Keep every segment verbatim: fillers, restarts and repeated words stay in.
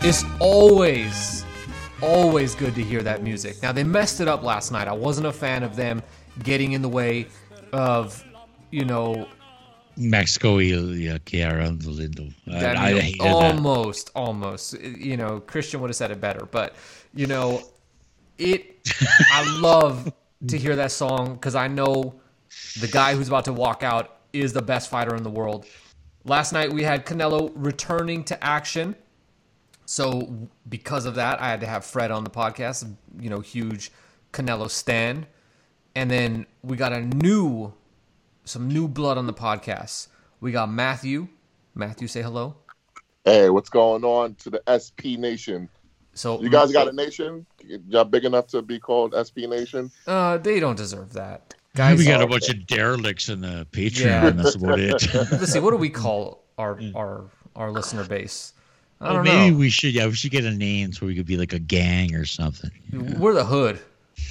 It's always, always good to hear that music. Now, they messed it up last night. I wasn't a fan of them getting in the way of, you know... Mexico y quedando lindo. I I, mean, I hated almost, that. almost. You know, Christian would have said it better. But, you know, it... I love to hear that song because I know the guy who's about to walk out is the best fighter in the world. Last night, we had Canelo returning to action. So because of that, I had to have Fred on the podcast, you know, huge Canelo stan. And then we got a new, some new blood on the podcast. We got Matthew. Matthew, say hello. Hey, what's going on to the S P Nation? So you guys got a nation? Y'all big enough to be called S P Nation? Uh, they don't deserve that. Guys, we got oh, a bunch okay. of derelicts in the Patreon. Yeah. That's about it. Let's see. What do we call our our our listener base? I don't well, maybe know. we should. Yeah, we should get a name so we could be like a gang or something. We're the hood.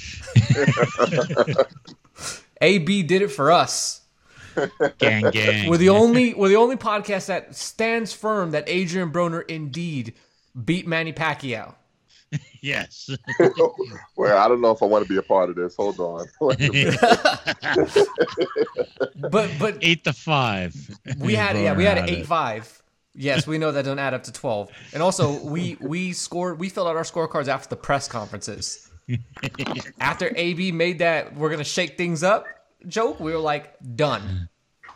A B did it for us. Gang, gang. We're the only we're the only podcast that stands firm that Adrian Broner indeed beat Manny Pacquiao. Yes. Well, I don't know if I want to be a part of this. Hold on. but but eight to five. We had yeah we had an eight five. Yes, we know that don't add up to twelve. And also we we scored we filled out our scorecards after the press conferences. After A B made that we're gonna shake things up joke, we were like done.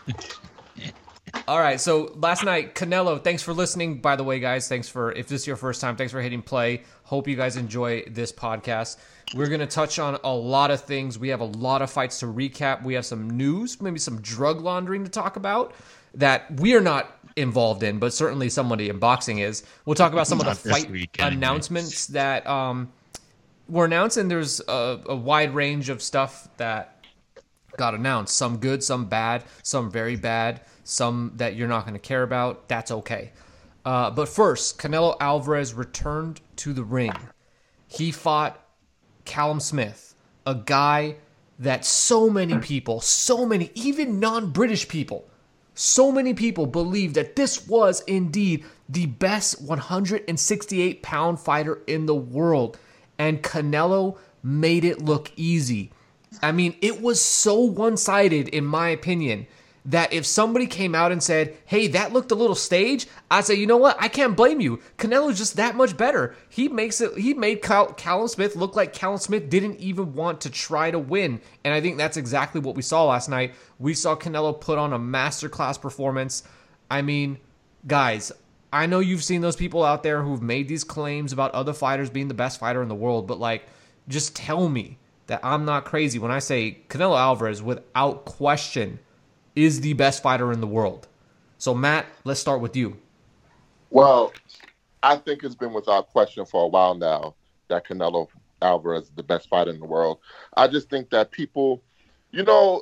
All right, so last night, Canelo, thanks for listening. By the way, guys, thanks for, if this is your first time, thanks for hitting play. Hope you guys enjoy this podcast. We're going to touch on a lot of things. We have a lot of fights to recap. We have some news, maybe some drug laundering to talk about that we are not involved in, but certainly somebody in boxing is. We'll talk about some of the fight weekend, announcements right? that um, were announced, and there's a, a wide range of stuff that got announced. Some good, some bad, some very bad. Some that you're not going to care about. That's okay. Uh, but first, Canelo Alvarez returned to the ring. He fought Callum Smith, a guy that so many people, so many, even non-British people, so many people believe that this was indeed the best one hundred sixty-eight pound fighter in the world. And Canelo made it look easy. I mean, it was so one-sided, in my opinion, that if somebody came out and said, hey, that looked a little staged, I'd say, you know what? I can't blame you. Canelo's just that much better. He makes it. He made Cal- Callum Smith look like Callum Smith didn't even want to try to win. And I think that's exactly what we saw last night. We saw Canelo put on a masterclass performance. I mean, guys, I know you've seen those people out there who've made these claims about other fighters being the best fighter in the world, but like, just tell me that I'm not crazy when I say Canelo Alvarez, without question, is the best fighter in the world. So, Matt, let's start with you. Well, I think it's been without question for a while now that Canelo Alvarez is the best fighter in the world. I just think that people, you know,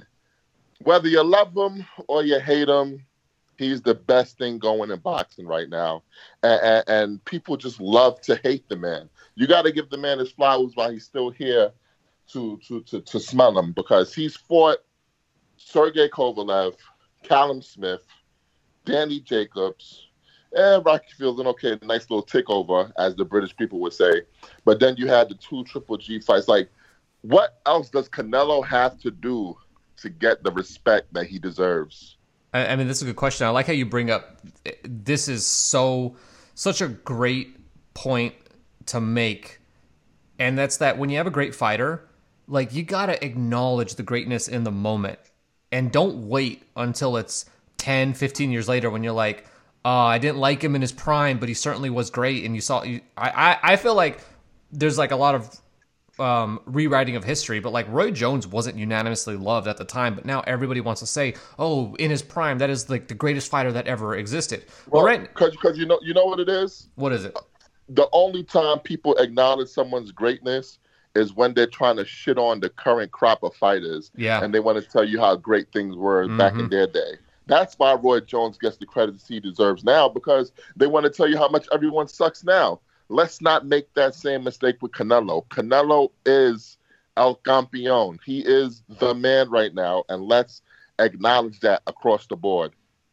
whether you love him or you hate him, he's the best thing going in boxing right now. And, and, and people just love to hate the man. You got to give the man his flowers while he's still here to, to, to, to smell him, because he's fought Sergey Kovalev, Callum Smith, Danny Jacobs, and Rocky Fielding. Okay, nice little takeover, as the British people would say. But then you had the two Triple G fights. Like, what else does Canelo have to do to get the respect that he deserves? I, I mean, this is a good question. I like how you bring up, this is so, such a great point to make. And that's that when you have a great fighter, like, you got to acknowledge the greatness in the moment. And don't wait until it's ten, fifteen years later when you're like, oh, I didn't like him in his prime, but he certainly was great. And you saw, you, I, I, I feel like there's like a lot of um, rewriting of history, but like Roy Jones wasn't unanimously loved at the time, but now everybody wants to say, oh, in his prime, that is like the greatest fighter that ever existed. Well, well right, because because you know you know what it is? What is it? The only time people acknowledge someone's greatness is when they're trying to shit on the current crop of fighters. Yeah. And they want to tell you how great things were mm-hmm. back in their day. That's why Roy Jones gets the credit he deserves now, because they want to tell you how much everyone sucks now. Let's not make that same mistake with Canelo. Canelo is El Campeón. He is the man right now, and let's acknowledge that across the board.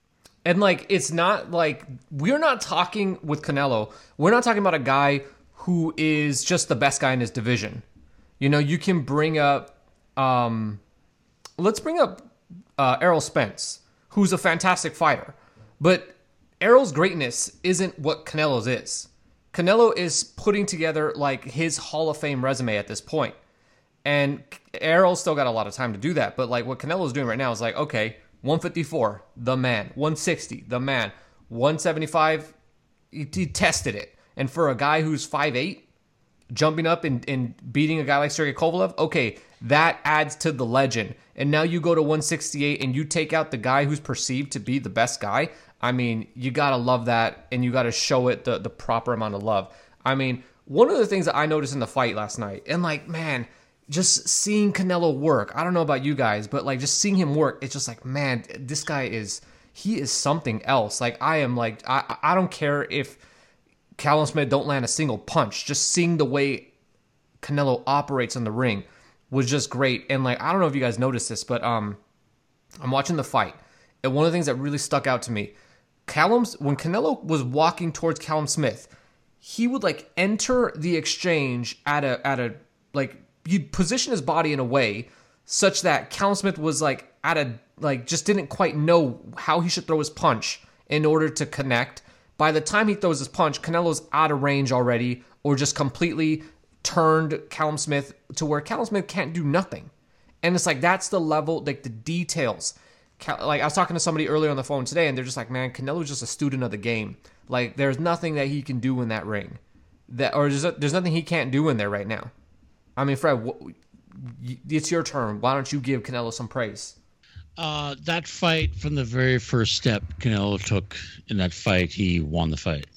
And like, it's not like we're not talking with Canelo. We're not talking about a guy who is just the best guy in his division. You know, you can bring up, um, let's bring up uh, Errol Spence, who's a fantastic fighter. But Errol's greatness isn't what Canelo's is. Canelo is putting together like his Hall of Fame resume at this point. And Errol's still got a lot of time to do that. But like what Canelo's doing right now is like, okay, one fifty-four, the man. one sixty, the man. one seventy-five, he, he tested it. And for a guy who's five eight, jumping up and, and beating a guy like Sergey Kovalev, okay, that adds to the legend. And now you go to one sixty-eight and you take out the guy who's perceived to be the best guy. I mean, you got to love that, and you got to show it the, the proper amount of love. I mean, one of the things that I noticed in the fight last night, and like, man, just seeing Canelo work, I don't know about you guys, but like just seeing him work, it's just like, man, this guy is, he is something else. Like I am like, I, I don't care if Callum Smith don't land a single punch. Just seeing the way Canelo operates in the ring was just great. And like, I don't know if you guys noticed this, but um, I'm watching the fight, and one of the things that really stuck out to me, Callum's, when Canelo was walking towards Callum Smith, he would like enter the exchange at a, at a, like, he'd position his body in a way such that Callum Smith was like at a, like, just didn't quite know how he should throw his punch in order to connect. By the time he throws his punch, Canelo's out of range already, or just completely turned Callum Smith to where Callum Smith can't do nothing. And it's like, that's the level, like the details. Like I was talking to somebody earlier on the phone today, and they're just like, man, Canelo's just a student of the game. Like there's nothing that he can do in that ring, that or there's, there's nothing he can't do in there right now. I mean, Fred, it's your turn. Why don't you give Canelo some praise? Uh, that fight, from the very first step Canelo took in that fight, he won the fight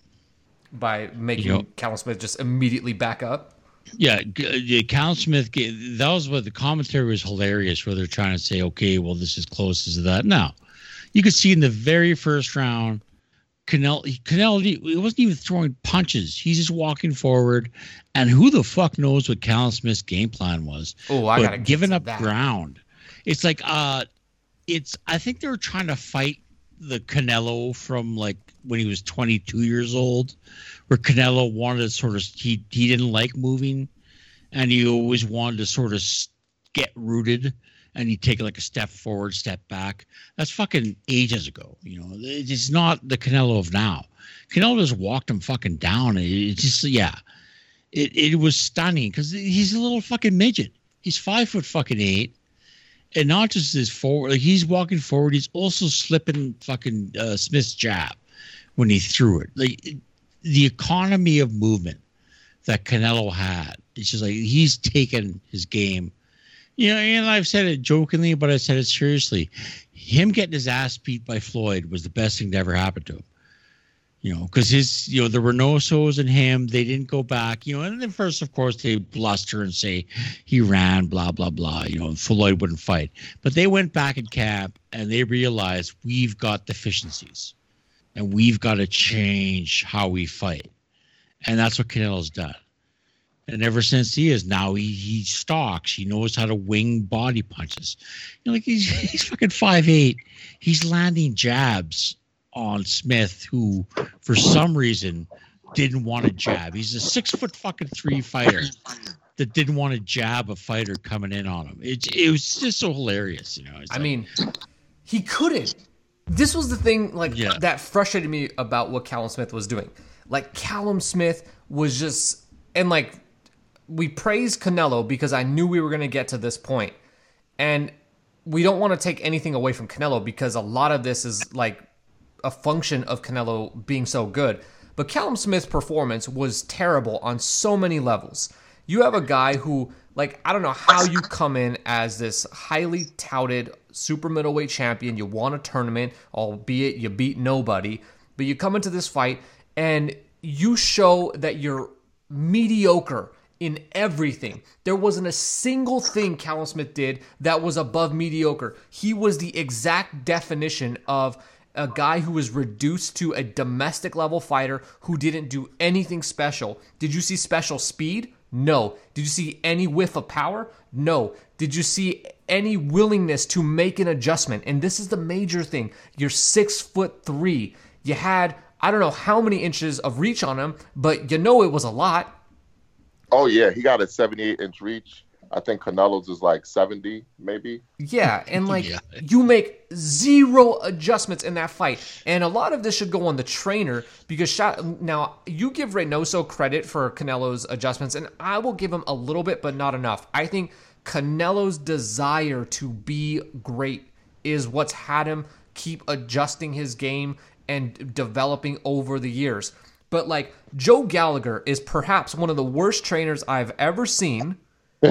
by making you know, Callum Smith just immediately back up. Yeah, yeah, Callum Smith, that was what the commentary was hilarious, where they're trying to say, okay, well, this is close to that. Now, you could see in the very first round, Canelo, Canelo, he wasn't even throwing punches. He's just walking forward, and who the fuck knows what Callum Smith's game plan was. Oh, I got to giving up that. ground. It's like, uh, it's, I think they were trying to fight the Canelo from like when he was twenty-two years old, where Canelo wanted to sort of, he he didn't like moving, and he always wanted to sort of get rooted, and he'd take like a step forward, step back. That's fucking ages ago. You know, it's not the Canelo of now. Canelo just walked him fucking down. It just, yeah, it it was stunning because he's a little fucking midget. He's five foot fucking eight. And not just his forward, like he's walking forward, he's also slipping fucking uh, Smith's jab when he threw it. Like it, the economy of movement that Canelo had, it's just like he's taken his game. You know, and I've said it jokingly, but I said it seriously. Him getting his ass beat by Floyd was the best thing to ever happen to him. You know, because his, you know, there were no so's in him. They didn't go back, you know, and then first, of course, they bluster and say he ran, blah, blah, blah, you know, Floyd wouldn't fight. But they went back in camp and they realized we've got deficiencies and we've got to change how we fight. And that's what Canelo's done. And ever since he is now, he, he stalks. He knows how to wing body punches. You know, like he's, he's fucking five eight. He's landing jabs on Smith, who for some reason didn't want to jab. He's a six foot fucking three fighter that didn't want to jab a fighter coming in on him. It, it was just so hilarious, you know. It's I like, mean, he couldn't. This was the thing, like Yeah. that frustrated me about what Callum Smith was doing. Like Callum Smith was just, and like we praised Canelo because I knew we were going to get to this point, and we don't want to take anything away from Canelo because a lot of this is like a function of Canelo being so good. But Callum Smith's performance was terrible on so many levels. You have a guy who, like, I don't know how you come in as this highly touted super middleweight champion. You won a tournament, albeit you beat nobody. But you come into this fight and you show that you're mediocre in everything. There wasn't a single thing Callum Smith did that was above mediocre. He was the exact definition of a guy who was reduced to a domestic level fighter who didn't do anything special. Did you see special speed? No. Did you see any whiff of power? No. Did you see any willingness to make an adjustment? And this is the major thing. You're six foot three. You had, I don't know how many inches of reach on him, but you know it was a lot. Oh, yeah. He got a seventy-eight inch reach. I think Canelo's is like seventy, maybe. Yeah, and like Yeah. you make zero adjustments in that fight, and a lot of this should go on the trainer because shot, now you give Reynoso credit for Canelo's adjustments, and I will give him a little bit, but not enough. I think Canelo's desire to be great is what's had him keep adjusting his game and developing over the years. But like Joe Gallagher is perhaps one of the worst trainers I've ever seen.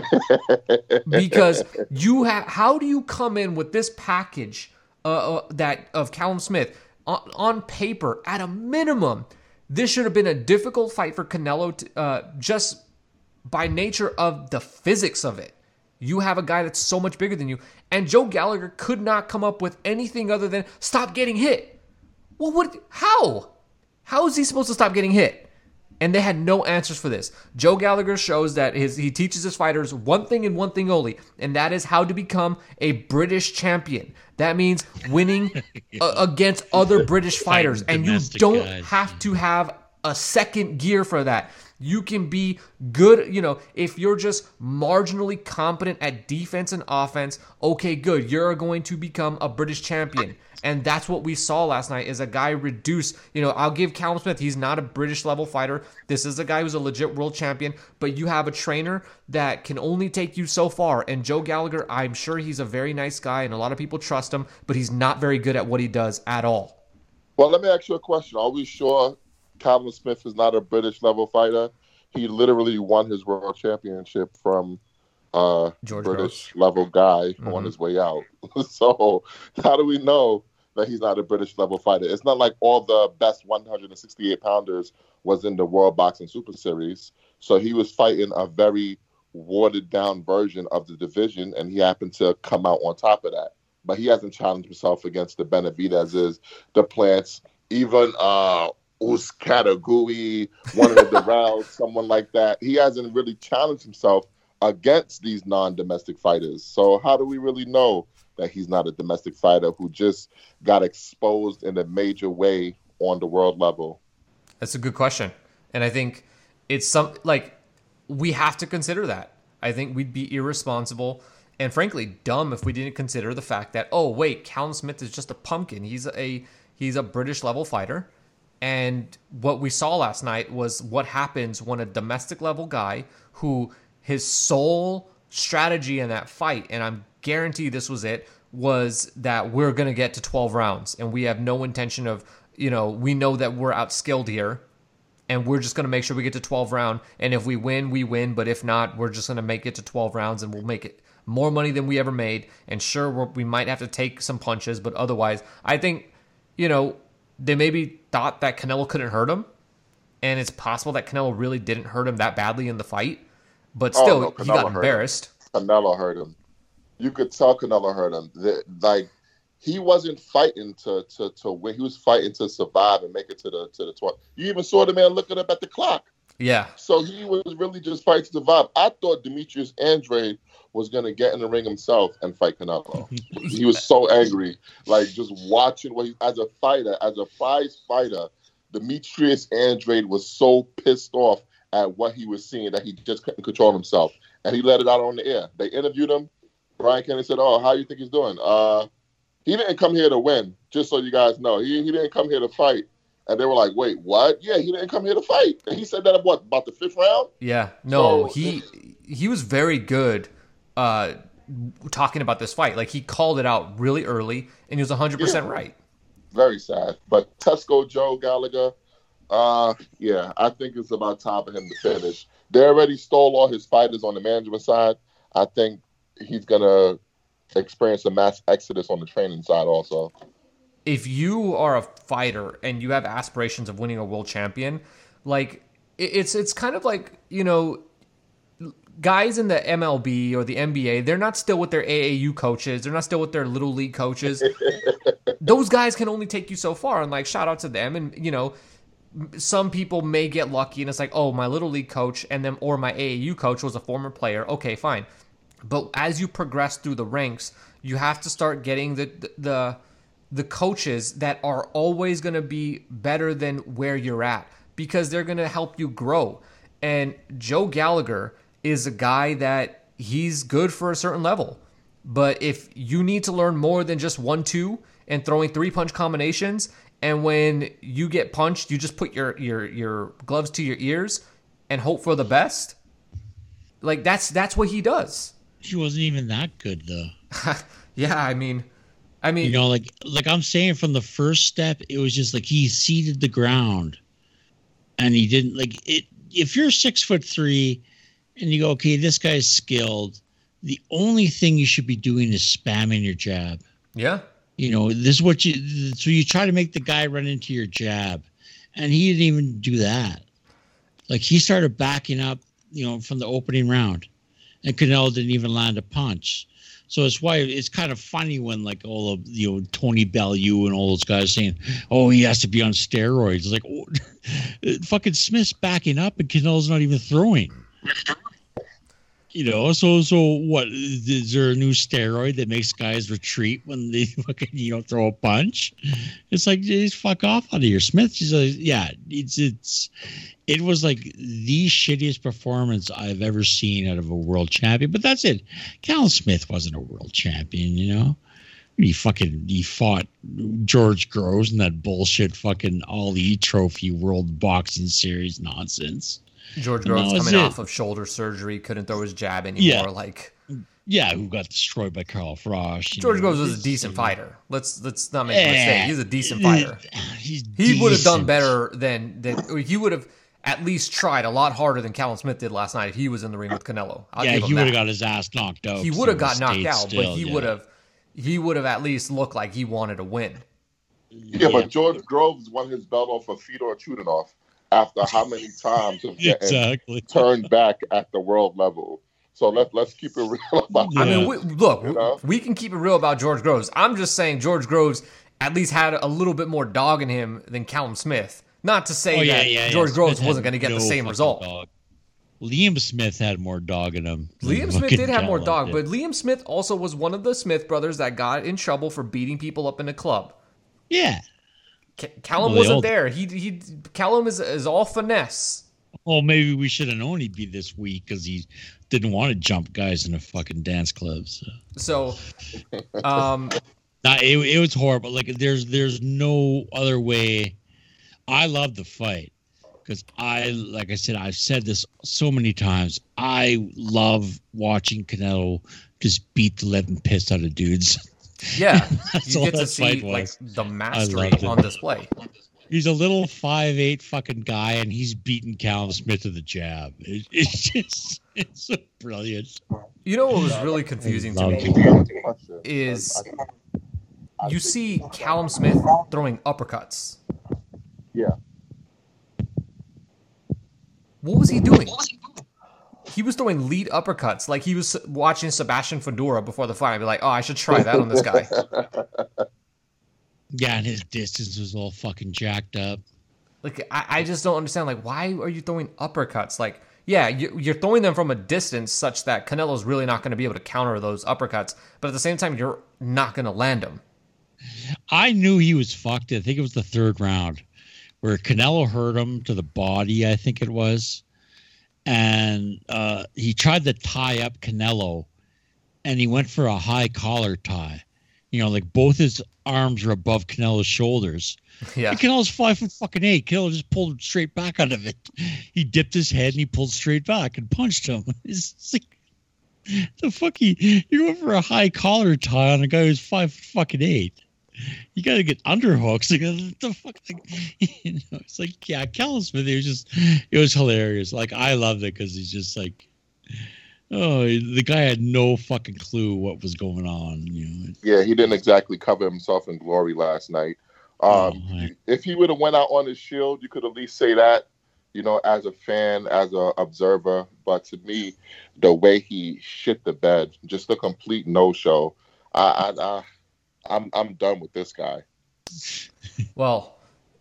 Because you have, how do you come in with this package uh, uh, that of Callum Smith on, on paper? At a minimum, this should have been a difficult fight for Canelo, to, uh, just by nature of the physics of it. You have a guy that's so much bigger than you, and Joe Gallagher could not come up with anything other than stop getting hit. Well, what? How? How is he supposed to stop getting hit? And they had no answers for this. Joe Gallagher shows that his he teaches his fighters one thing and one thing only, and that is how to become a British champion. That means winning uh, against other British fighters, and you don't guys. have to have a second gear for that. You can be good, you know, if you're just marginally competent at defense and offense, okay, good. You're going to become a British champion. And that's what we saw last night is a guy reduce, you know, I'll give Callum Smith, he's not a British level fighter. This is a guy who's a legit world champion, but you have a trainer that can only take you so far. And Joe Gallagher, I'm sure he's a very nice guy and a lot of people trust him, but he's not very good at what he does at all. Well, let me ask you a question. Are we sure Callum Smith is not a British level fighter? He literally won his world championship from uh George British Gross. level guy Mm-hmm. on his way out. So how do we know that he's not a British level fighter? It's not like all the best one hundred sixty-eight pounders was in the World Boxing Super Series. So he was fighting a very watered down version of the division, and he happened to come out on top of that. But he hasn't challenged himself against the Benavidez's, the Plants, even uh Uskatagui, one of the Rounds, someone like that. He hasn't really challenged himself against these non-domestic fighters. So how do we really know that he's not a domestic fighter who just got exposed in a major way on the world level? That's a good question. And I think it's some, like, we have to consider that. I think we'd be irresponsible and frankly dumb if we didn't consider the fact that, oh, wait, Callum Smith is just a pumpkin. He's a he's a British level fighter. And what we saw last night was what happens when a domestic level guy who his sole strategy in that fight, and I'm guaranteed this was it, was that we're going to get to twelve rounds. And we have no intention of, you know, we know that we're outskilled here. And we're just going to make sure we get to twelve round. And if we win, we win. But if not, we're just going to make it to twelve rounds and we'll make it more money than we ever made. And sure, we're, we might have to take some punches. But otherwise, I think, you know, they maybe thought that Canelo couldn't hurt him. And it's possible that Canelo really didn't hurt him that badly in the fight. But still, Oh, no, he got Canelo hurt him. embarrassed. Canelo hurt him. You could tell Canelo hurt him. The, like he wasn't fighting to to to win. He was fighting to survive and make it to the to the twelve. You even saw the man looking up at the clock. Yeah. So he was really just fighting to survive. I thought Demetrius Andrade was gonna get in the ring himself and fight Canelo. He was so angry, like just watching what he as a fighter, as a prize fighter. Demetrius Andrade was so pissed off at what he was seeing that he just couldn't control himself, and he let it out on the air. They interviewed him. Brian Kennedy said, "Oh, how you think he's doing?" Uh, he didn't come here to win, just so you guys know. He he didn't come here to fight. And they were like, "Wait, what?" Yeah, he didn't come here to fight. And he said that at what, about the fifth round? Yeah. No, So- he he was very good uh, talking about this fight. Like, he called it out really early, and he was one hundred percent Yeah. right. Very sad. But Tesco Joe Gallagher, uh, yeah, I think it's about time for him to finish. They already stole all his fighters on the management side. I think he's going to experience a mass exodus on the training side also. If you are a fighter and you have aspirations of winning a world champion, like it- it's it's kind of like, you know, guys in the M L B or the N B A, they're not still with their A A U coaches, they're not still with their little league coaches. Those guys can only take you so far, and like shout out to them. And you know, some people may get lucky and it's like, oh, my little league coach and then or my A A U coach was a former player. Okay, fine. But as you progress through the ranks, you have to start getting the the the coaches that are always going to be better than where you're at, because they're going to help you grow. And Joe Gallagher is a guy that he's good for a certain level. But if you need to learn more than just one two and throwing three punch combinations, and when you get punched, you just put your your your gloves to your ears and hope for the best, like that's that's what he does. He wasn't even that good though. Yeah, I mean, I mean, you know, like like I'm saying, from the first step, it was just like he seeded the ground, and he didn't like it. If you're six foot three, and you go, okay, this guy's skilled, the only thing you should be doing is spamming your jab. Yeah, you know, this is what you. So you try to make the guy run into your jab, and he didn't even do that. Like he started backing up, you know, from the opening round, and Canelo didn't even land a punch. So it's why it's kind of funny when like all of, you know, Tony Bellew and all those guys saying, oh, he has to be on steroids. It's like, oh, fucking Smith's backing up and Canelo's not even throwing. You know, so so what? Is there a new steroid that makes guys retreat when they fucking, you know, throw a punch? It's like, just fuck off out of here. Smith, she's like, yeah, it's it's it was like the shittiest performance I've ever seen out of a world champion. But that's it. Callum Smith wasn't a world champion, you know. He fucking he fought George Groves in that bullshit fucking Ali Trophy World Boxing Series nonsense. George Groves coming it. off of shoulder surgery, couldn't throw his jab anymore. Yeah. Like, yeah, who got destroyed by Carl Frost. George know, Groves was a decent fighter. Let's let's not make a mistake. He's a decent fighter. He's he would have done better than than he would have at least tried a lot harder than Callum Smith did last night if he was in the ring with Canelo. I'll yeah, give him he would have that. got his ass knocked out. He would have got knocked out, still, but he yeah. would have he would have at least looked like he wanted to win. Yeah, yeah, but George Groves won his belt off of Fedor Chudinov after how many times of getting exactly. turned back at the world level. So let's let's keep it real about I that. mean, we, look, You know? we can keep it real about George Groves. I'm just saying George Groves at least had a little bit more dog in him than Callum Smith. Not to say Oh, yeah, that yeah, George yeah. Groves Smith wasn't had going to get no the same fucking result. dog. Liam Smith had more dog in him. than Liam Smith fucking did have more Callum dog, did. but Liam Smith also was one of the Smith brothers that got in trouble for beating people up in a club. yeah. C- Callum Well, they wasn't all- there. He he. Callum is is all finesse. Well, maybe we should have known he'd be this weak because he didn't want to jump guys in a fucking dance club. So. So, um, Nah, it, it was horrible. Like there's there's no other way. I love the fight because I, like I said, I've said this so many times. I love watching Canelo just beat the living piss out of dudes. yeah, That's you all get to that fight see like was. the mastery loved it. on display. He's a little five eight fucking guy, and he's beating Callum Smith with a jab. It, it's just it's so brilliant. You know what was really confusing to Love me it. is you see Callum Smith throwing uppercuts. Yeah. What was he doing? He was throwing lead uppercuts, like he was watching Sebastian Fedora before the fight. I'd be like, oh, I should try that on this guy. Yeah, and his distance was all fucking jacked up. Like, I, I just don't understand. Like, why are you throwing uppercuts? Like, yeah, you, you're throwing them from a distance such that Canelo's really not going to be able to counter those uppercuts. But at the same time, you're not going to land them. I knew he was fucked. I think it was the third round where Canelo hurt him to the body, I think it was. And uh, he tried to tie up Canelo, and he went for a high collar tie. You know, like both his arms were above Canelo's shoulders. Yeah. And Canelo's five foot fucking eight. Canelo just pulled him straight back out of it. He dipped his head and he pulled straight back and punched him. It's just like, the fuck he, you went for a high collar tie on a guy who's five foot fucking eight. You got to get underhooks. Like, what the fuck? Like, you know, it's like, yeah, Callum Smith, it was just, it was hilarious. Like, I loved it because he's just like, oh, the guy had no fucking clue what was going on. You know? Yeah, he didn't exactly cover himself in glory last night. Um, Oh, my. if he would have went out on his shield, you could at least say that, you know, as a fan, as a observer. But to me, the way he shit the bed, just a complete no-show. I, I, I I'm I'm done with this guy. Well,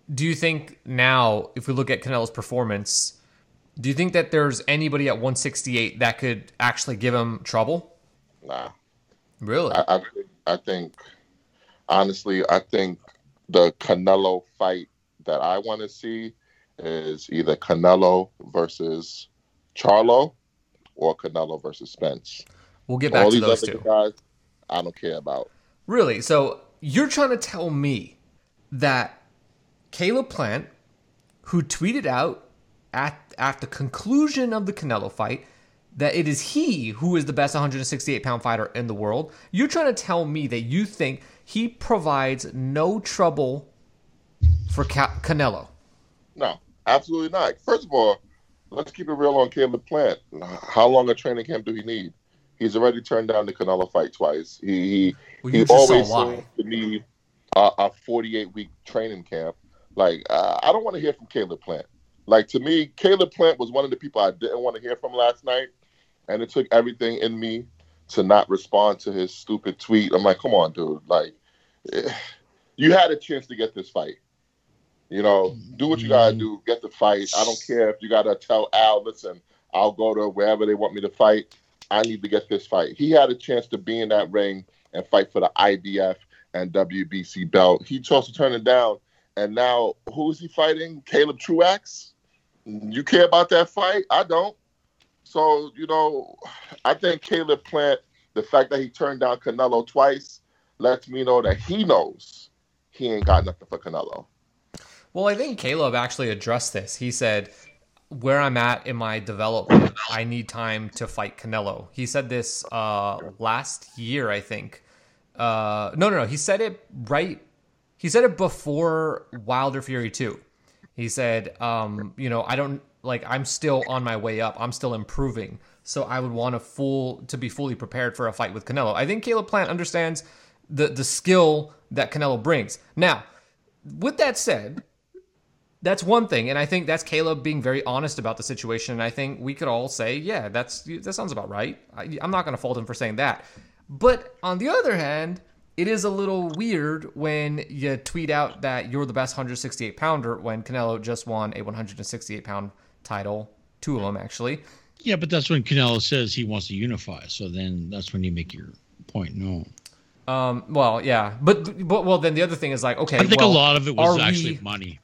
do you think now, if we look at Canelo's performance, do you think that there's anybody at one sixty-eight that could actually give him trouble? Nah. Really? I, I, think, I think, honestly, I think the Canelo fight that I want to see is either Canelo versus Charlo or Canelo versus Spence. We'll get back All to these those other two. guys, I don't care about. Really? So you're trying to tell me that Caleb Plant, who tweeted out at at the conclusion of the Canelo fight that it is he who is the best one sixty-eight pound fighter in the world, you're trying to tell me that you think he provides no trouble for Ca- Canelo? No, absolutely not. First of all, let's keep it real on Caleb Plant. How long a training camp do he need? He's already turned down the Canelo fight twice. He he, well, he always seems to need a, a forty-eight week training camp. Like, uh, I don't want to hear from Caleb Plant. Like, to me, Caleb Plant was one of the people I didn't want to hear from last night, and it took everything in me to not respond to his stupid tweet. I'm like, come on, dude. Like, you had a chance to get this fight. You know, do what you got to do, get the fight. I don't care if you got to tell Al, listen, I'll go to wherever they want me to fight. I need to get this fight. He had a chance to be in that ring and fight for the I B F and W B C belt. He chose to turn it down. And now, who is he fighting? Caleb Truax? You care about that fight? I don't. So, you know, I think Caleb Plant, the fact that he turned down Canelo twice, lets me know that he knows he ain't got nothing for Canelo. Well, I think Caleb actually addressed this. He said, where I'm at in my development, I need time to fight Canelo. He said this uh, last year, I think. Uh, no, no, no. He said it right. He said it before Wilder Fury two. He said, um, you know, I don't like, I'm still on my way up. I'm still improving. So I would want to full to be fully prepared for a fight with Canelo. I think Caleb Plant understands the, the skill that Canelo brings. Now, with that said, that's one thing, and I think that's Caleb being very honest about the situation, and I think we could all say, yeah, that's that sounds about right. I, I'm not going to fault him for saying that. But on the other hand, it is a little weird when you tweet out that you're the best one sixty-eight pounder when Canelo just won a one sixty-eight pound title, two of them actually. Yeah, but that's when Canelo says he wants to unify, so then that's when you make your point known. Um, well, yeah, but, but well, then the other thing is like, okay, I think well, a lot of it was actually we, money.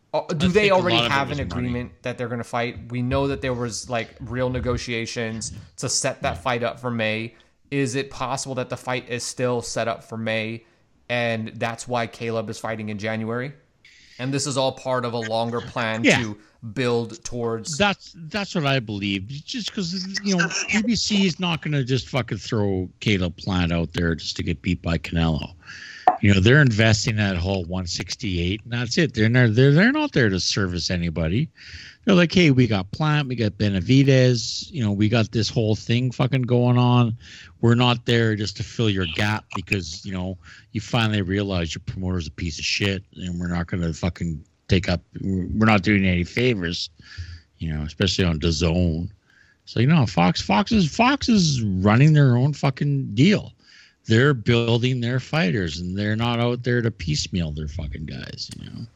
Do I they already have have an agreement money. that they're going to fight? We know that there was like real negotiations to set that fight up for May. Is it possible that the fight is still set up for May, and that's why Caleb is fighting in January? And this is all part of a longer plan yeah. to build towards. That's that's what I believe. Just because, you know, P B C is not going to just fucking throw Caleb Plant out there just to get beat by Canelo. You know, they're investing that whole one sixty-eight, and that's it. They're not, they're, they're not there to service anybody. They're like, hey, we got Plant, we got Benavidez, you know, we got this whole thing fucking going on. We're not there just to fill your gap because, you know, you finally realize your promoter's a piece of shit, and we're not going to fucking take up, we're not doing any favors, you know, especially on DAZN. So, you know, Fox, Fox is, Fox is running their own fucking deal. They're building their fighters, and they're not out there to piecemeal their fucking guys, you know.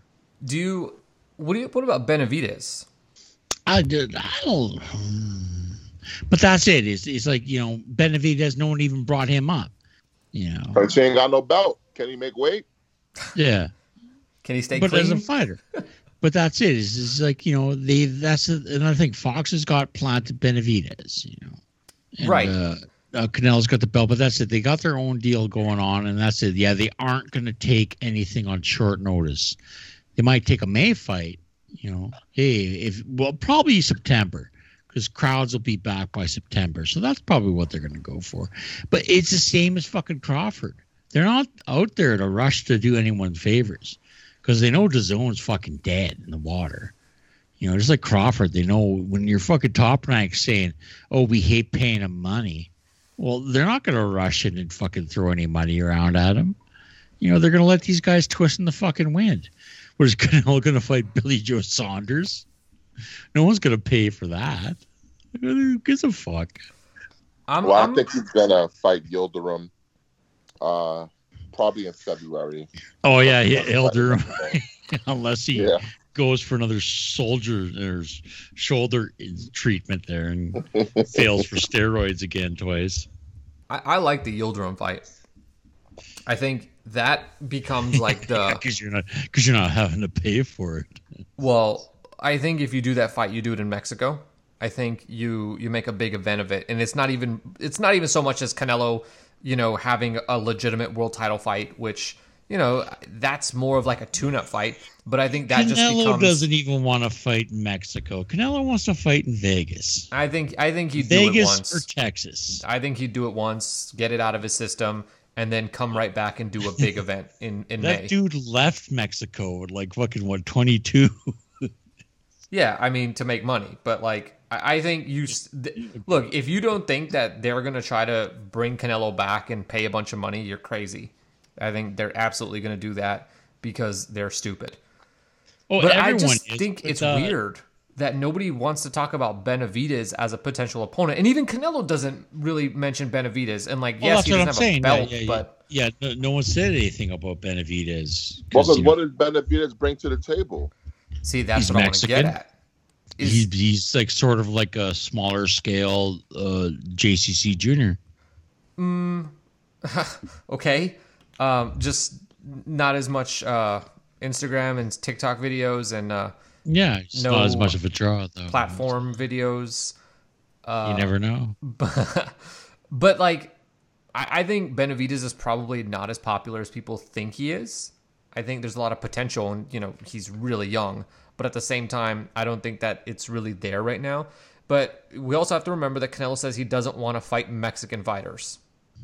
Do you what do you what about Benavidez? I did I don't but that's it. It's it's like, you know, Benavidez, no one even brought him up. You know. But he ain't got no belt. Can he make weight? Yeah. Can he stay but clean? As a fighter. But that's it. It's, it's like, you know, they that's a, and I think Fox has got planted Benavidez, you know. And, right. Uh, Uh, Canelo's got the belt, but that's it. They got their own deal going on, and that's it. Yeah, they aren't going to take anything on short notice. They might take a May fight, you know. Hey, if well, probably September, because crowds will be back by September. So that's probably what they're going to go for. But it's the same as fucking Crawford. They're not out there to rush to do anyone favors, because they know DAZN's fucking dead in the water. You know, just like Crawford, they know when you're fucking Top Rank saying, "Oh, we hate paying them money." Well, they're not going to rush in and fucking throw any money around at him. You know, they're going to let these guys twist in the fucking wind. We're just Canelo going to fight Billy Joe Saunders? No one's going to pay for that. Who gives a fuck? I'm, well, I'm... I think he's going to fight Yildirim uh, probably in February. Oh yeah, yeah, he'll do unless he Yeah. goes for another soldier or shoulder treatment there and fails for steroids again twice. I, I like the Yildirim fight. I think that becomes like the because you're not because you're not having to pay for it. well. I think if you do that fight, you do it in Mexico. I think you you make a big event of it, and it's not even it's not even so much as Canelo, you know, having a legitimate world title fight, which you know that's more of like a tune-up fight. But I think that Canelo just becomes. doesn't even want to fight in Mexico. Canelo wants to fight in Vegas. I think I think he'd do Vegas it once. or Texas. I think he'd do it once, get it out of his system, and then come right back and do a big event in in That May. dude left Mexico at like fucking what twenty-two. Yeah, I mean to make money, but like I, I think you s- th- look if you don't think that they're gonna try to bring Canelo back and pay a bunch of money, you're crazy. I think they're absolutely gonna do that because they're stupid. Oh, But I everyone just is, think but, it's uh, weird that nobody wants to talk about Benavidez as a potential opponent, and even Canelo doesn't really mention Benavidez. And like, Well, yes, that's he what doesn't I'm have saying. a belt, yeah, yeah, but yeah, no, no one said anything about Benavidez. Well, because you know, what does Benavidez bring to the table? see, that's He's what I want to get Mexican. at. Is, he, he's like sort of like a smaller scale uh, J C C Junior. okay, um, just not as much uh, Instagram and TikTok videos and uh, Yeah, it's No not as much of a draw though. platform videos. You never know. But, but like, I, I think Benavidez is probably not as popular as people think he is. I think there's a lot of potential, and you know he's really young. But at the same time, I don't think that it's really there right now. But we also have to remember that Canelo says he doesn't want to fight Mexican fighters.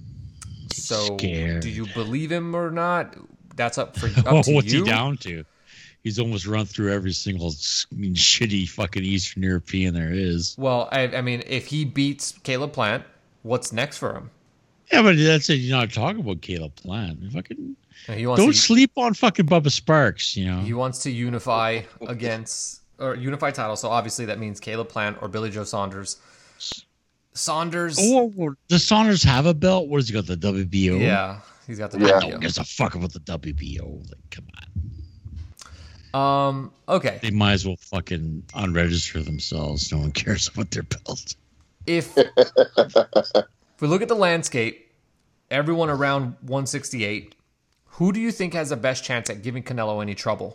So, Scared. do you believe him or not? That's up for up Oh, to what's you. he down to? He's almost run through every single s- shitty fucking Eastern European there is. Well, I, I mean, if he beats Caleb Plant, what's next for him? Yeah, but that's it. You're not talking about Caleb Plant. Fucking He wants don't to, sleep on fucking Bubba Sparks. You know. He wants to unify against or unify title. So obviously that means Caleb Plant or Billy Joe Saunders. Saunders, Oh, well, does Saunders have a belt? What has he got? The W B O? yeah, he's got the Yeah. No one gives a fuck about the W B O. Like, come on. Um. Okay. They might as well fucking unregister themselves. No one cares about their belt. If if we look at the landscape, everyone around one sixty-eight, who do you think has the best chance at giving Canelo any trouble?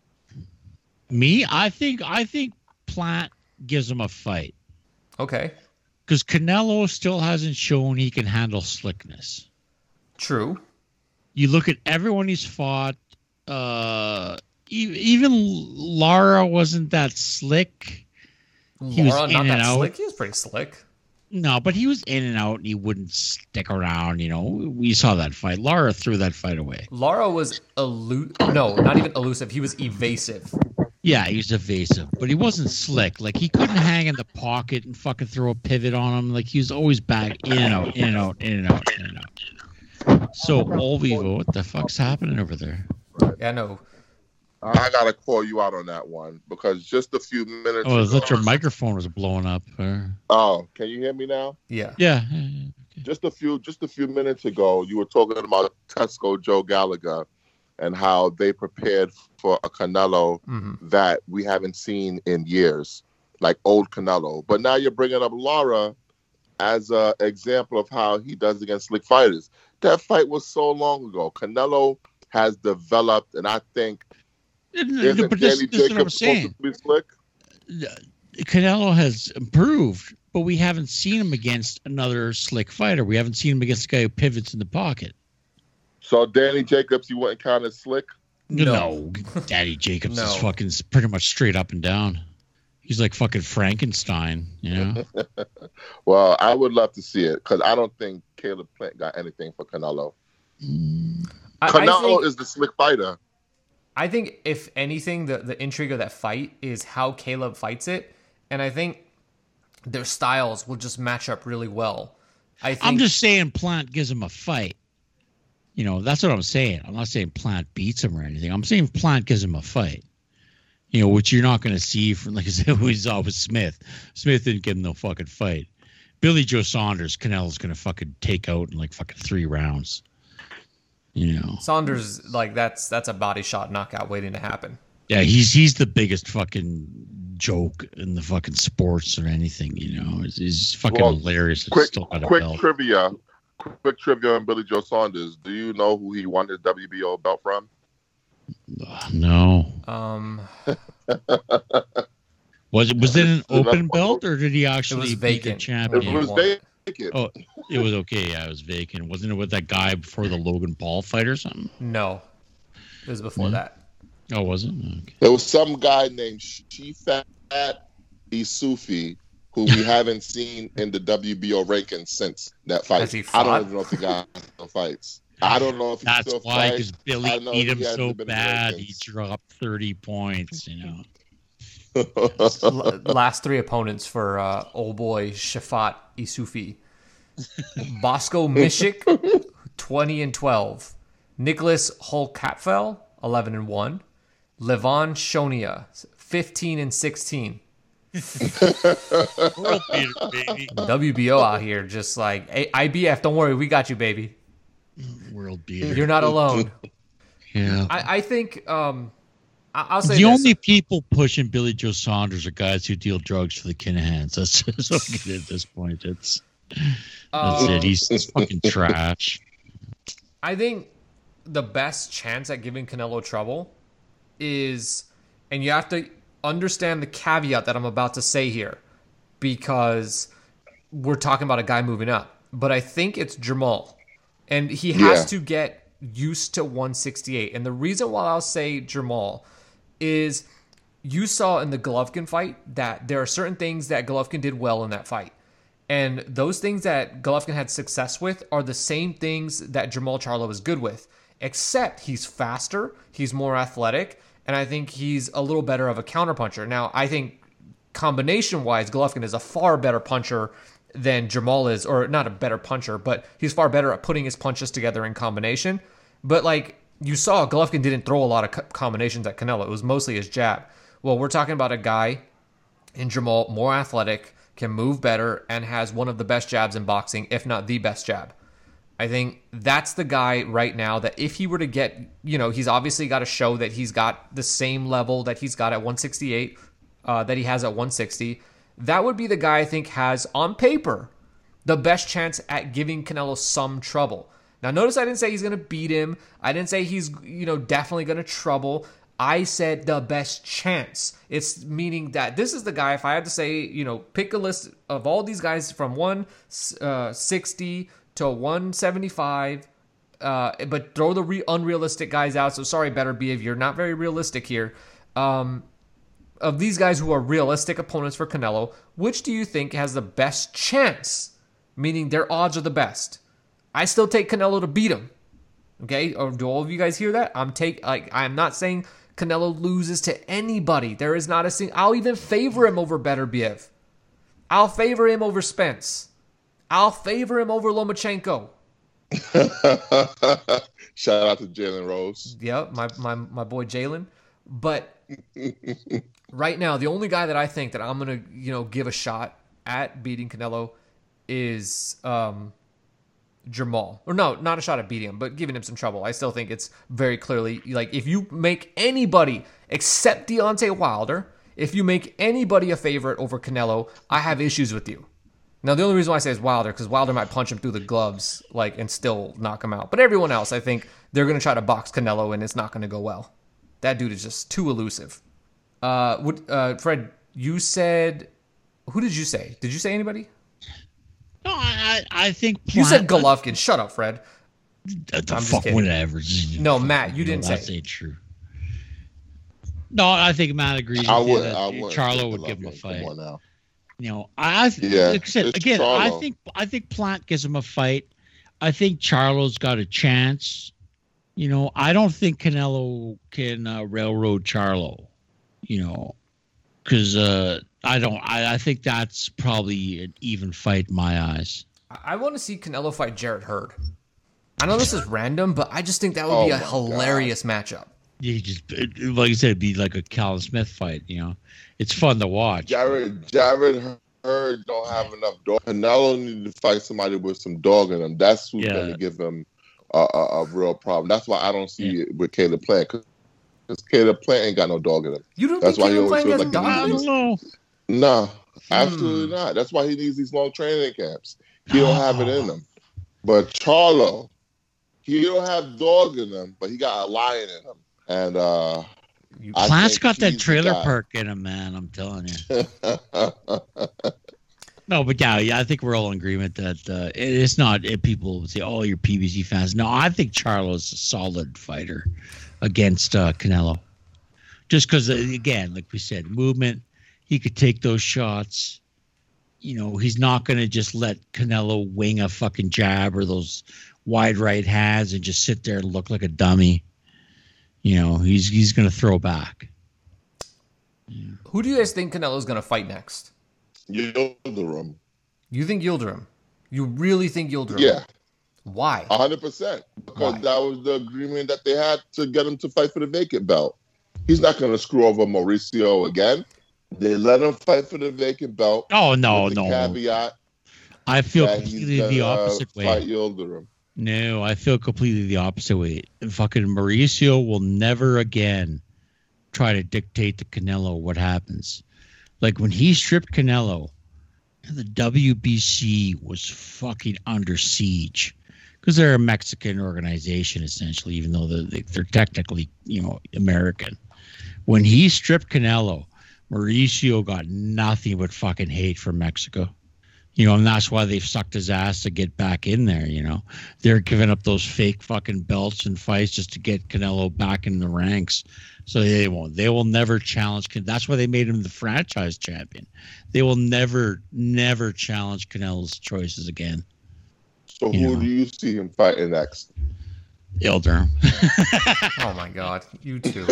Me, I think, I think Plant gives him a fight Okay. because Canelo still hasn't shown he can handle slickness. True. You look at everyone he's fought. Uh, e- even Lara wasn't that slick. He was Laura, in not and that out. slick. He was pretty slick. No, but he was in and out, and he wouldn't stick around. You know, we saw that fight. Lara threw that fight away. Lara was elu- No, not even elusive. He was evasive. Yeah, he was evasive, but he wasn't slick. Like, he couldn't hang in the pocket and fucking throw a pivot on him. Like, he was always back in and out, in and out, in and out, in and out. So, Olvivo, what the fuck's happening over there? Yeah, no. I gotta call you out on that one because just a few minutes. Oh, I ago, thought your microphone was blowing up. Or... Oh, can you hear me now? Yeah. Yeah. yeah, yeah. Just a few, just a few minutes ago, you were talking about Tesco Joe Gallagher and how they prepared for a Canelo hmm that we haven't seen in years, like old Canelo. But now you're bringing up Lara as an example of how he does against slick fighters. That fight was so long ago. Canelo has developed, and I think isn't But this, Danny this is what I'm Jacobs supposed saying. to be slick? Canelo has improved, but we haven't seen him against another slick fighter. We haven't seen him against a guy who pivots in the pocket. So Danny Jacobs, you wouldn't count as slick? No. Daddy Jacobs No. is fucking s- pretty much straight up and down. He's like fucking Frankenstein, you know? Well, I would love to see it because I don't think Caleb Plant got anything for Canelo. I, I Canelo think, is the slick fighter. I think if anything, the, the intrigue of that fight is how Caleb fights it. And I think their styles will just match up really well. I think I'm just saying Plant gives him a fight. You know, that's what I'm saying. I'm not saying Plant beats him or anything. I'm saying Plant gives him a fight. You know, which you're not going to see from, like I said, we saw with Smith. Smith didn't give him no fucking fight. Billy Joe Saunders, Canelo's going to fucking take out in like fucking three rounds. You know, Saunders, like that's that's a body shot knockout waiting to happen. Yeah, he's he's the biggest fucking joke in the fucking sports or anything. You know, he's, he's fucking Well, hilarious. Quick, Still got a quick belt. trivia. Quick trivia on Billy Joe Saunders. Do you know who he won his W B O belt from? Uh, no. Um, Was it was it an So open that's- belt or did he actually was beat the vacant. It champion? was won. vacant. Oh, it was okay. Yeah, it was vacant. Wasn't it with that guy before the Logan Paul fight or something? no, it was before Hmm. that. Oh, was it? Okay. There was some guy named Shifat Isufi who we haven't seen in the W B O rankings since that fight. Has he I fought? don't even know if the guy still fights. I don't know if he That's still why, fights. because I Billy know beat he him hasn't so been in the bad, he rankings. dropped thirty points. You know. L- last three opponents for uh, old boy Shafat Isufi. Bosco Mishik, twenty and twelve. Nicholas Holkatfel, eleven and one. Levon Shonia, fifteen and sixteen. World beater, baby. W B O out here, just like, hey, I B F, don't worry, we got you, baby. World beater. You're not alone. Yeah. I, I think um, I- I'll say The this. only people pushing Billy Joe Saunders are guys who deal drugs for the Kinahans. That's just okay at this point. It's that's Uh, it. He's, he's fucking trash. I think the best chance at giving Canelo trouble is, and you have to understand the caveat that I'm about to say here, because we're talking about a guy moving up. But I think it's Jamal, and he has Yeah. to get used to one sixty-eight. And the reason why I'll say Jamal is you saw in the Golovkin fight that there are certain things that Golovkin did well in that fight. And those things that Golovkin had success with are the same things that Jamal Charlo is good with, except he's faster, he's more athletic, and I think he's a little better of a counterpuncher. Now, I think combination-wise, Golovkin is a far better puncher than Jamal is, or not a better puncher, but he's far better at putting his punches together in combination. But like you saw, Golovkin didn't throw a lot of co- combinations at Canelo. It was mostly his jab. Well, we're talking about a guy in Jamal, more athletic, can move better, and has one of the best jabs in boxing, if not the best jab. I think that's the guy right now that if he were to get, you know, he's obviously got to show that he's got the same level that he's got at one sixty-eight, uh, that he has at one sixty. That would be the guy I think has, on paper, the best chance at giving Canelo some trouble. Now, notice I didn't say he's going to beat him. I didn't say he's, you know, definitely going to trouble. I said the best chance. It's meaning that this is the guy, if I had to say, you know, pick a list of all these guys from one sixty to one seventy-five, uh, but throw the re- unrealistic guys out. So sorry, Better Be if you're not very realistic here. Um, of these guys who are realistic opponents for Canelo, which do you think has the best chance? Meaning their odds are the best. I still take Canelo to beat him. Okay, or do all of you guys hear that? I'm take like I'm not saying Canelo loses to anybody. There is not a single. I'll even favor him over Beterbiev. I'll favor him over Spence. I'll favor him over Lomachenko. Shout out to Jalen Rose. Yep, my my my boy Jalen. But right now, the only guy that I think that I'm gonna you know give a shot at beating Canelo is um, Jamal. Or no, not a shot at beating him, but giving him some trouble. I still think it's very clearly like if you make anybody except Deontay Wilder, if you make anybody a favorite over Canelo, I have issues with you. Now, the only reason why I say is Wilder, because Wilder might punch him through the gloves like and still knock him out. But everyone else, I think they're going to try to box Canelo, and it's not going to go well. That dude is just too elusive. Uh, would, uh, Fred, you said... Who did you say? Did you say anybody? No, I I I think You said Plant- Golovkin. Shut up, Fred. Uh, the I'm just fuck kidding. whatever. No, Matt, you didn't That's say. ain't true. No, I think Matt agrees. I with you would. that I would. Charlo would give him a Come fight. on now. You know, I, I Yeah, like I said it's again. I Charlo. think I think Plant gives him a fight. I think Charlo's got a chance. You know, I don't think Canelo can uh, railroad Charlo. You know, because uh, I don't. I, I think that's probably an even fight in my eyes. I, I want to see Canelo fight Jarrett Hurd. I know this is random, but I just think that would Oh be a my hilarious matchup. You just it- like I said, it'd be like a Callum Smith fight. You know, it's fun to watch. Jared Jared Hurd don't have enough dog. Canelo need to fight somebody with some dog in him. That's who's Yeah. going to give him a, a, a real problem. That's why I don't see yeah. it with Caleb Plant, because Caleb Plant ain't got no dog in him. You don't That's think why Caleb he always Plant feels has like dog he in needs him? these. No, absolutely Hmm. not. That's why he needs these long training camps. He don't have it in him. But Charlo, he don't have dog in him, but he got a lion in him. And uh Plant's got that trailer park in him, man. I'm telling you. No, but yeah, yeah, I think we're all in agreement that uh, it, it's not. It, people say, "Oh, you're P B C fans." No, I think Charlo's a solid fighter against uh, Canelo. Just because, uh, again, like we said, movement. He could take those shots. You know, he's not going to just let Canelo wing a fucking jab or those wide right hands and just sit there and look like a dummy. You know, he's he's going to throw back. Who do you guys think Canelo's going to fight next? Yildirim. You think Yildirim? You really think Yildirim? Yeah. Why? one hundred percent. Because Why? That was the agreement that they had to get him to fight for the vacant belt. He's not going to screw over Mauricio again. They let him fight for the vacant belt. Oh, no, with the no. Caveat I feel completely gonna, the opposite uh, way. Fight Yildirim. No, I feel completely the opposite way. Fucking Mauricio will never again try to dictate to Canelo what happens. Like when he stripped Canelo, the W B C was fucking under siege because they're a Mexican organization essentially, even though they're, they're technically, you know, American. When he stripped Canelo, Mauricio got nothing but fucking hate from Mexico. You know, and that's why they've sucked his ass to get back in there, you know. They're giving up those fake fucking belts and fights just to get Canelo back in the ranks. So they won't. They will never challenge. That's why they made him the franchise champion. They will never, never challenge Canelo's choices again. So who know. do you see him fighting next? Yildirim. Oh, my God. You two.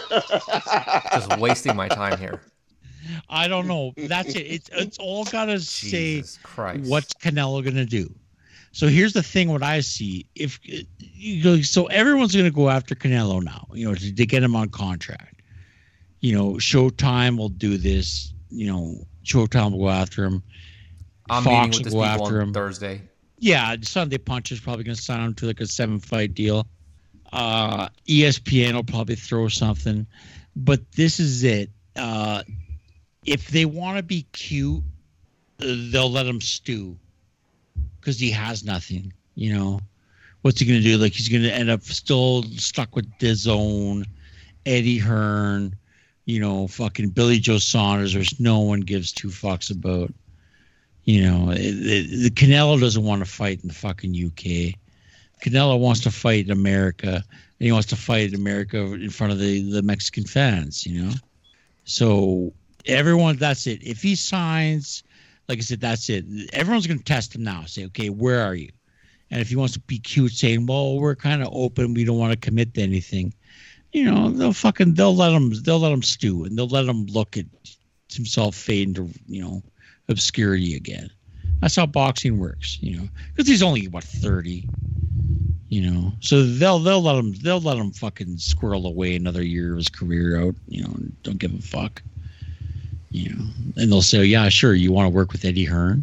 Just wasting my time here. I don't know. That's it. It's it's all gotta say Christ. What's Canelo gonna do. So here's the thing: what I see, if you go, so everyone's gonna go after Canelo now, you know, to, to get him on contract. You know, Showtime will do this. You know, Showtime will go after him. I'm Fox meeting with will this go people after on him Thursday. Yeah, Sunday Punch is probably gonna sign him to like a seven fight deal. Uh, E S P N will probably throw something, but this is it. Uh, If they want to be cute, uh, they'll let him stew because he has nothing. You know, what's he going to do? Like he's going to end up still stuck with DAZN, Eddie Hearn, you know, fucking Billy Joe Saunders, which no one gives two fucks about. You know, it, it, the Canelo doesn't want to fight in the fucking U K. Canelo wants to fight in America, and he wants to fight in America in front of the, the Mexican fans. You know, so. Everyone, that's it. If he signs, like I said, that's it. Everyone's going to test him now. Say, okay, where are you? And if he wants to be cute, saying, well, we're kind of open. We don't want to commit to anything. You know, they'll fucking, they'll let him, they'll let him stew and they'll let him look at himself fade into, you know, obscurity again. That's how boxing works, you know, because he's only, what, thirty, you know, so they'll, they'll let him, they'll let him fucking squirrel away another year of his career out, you know, and don't give a fuck. You know, and they'll say, yeah, sure, you want to work with Eddie Hearn?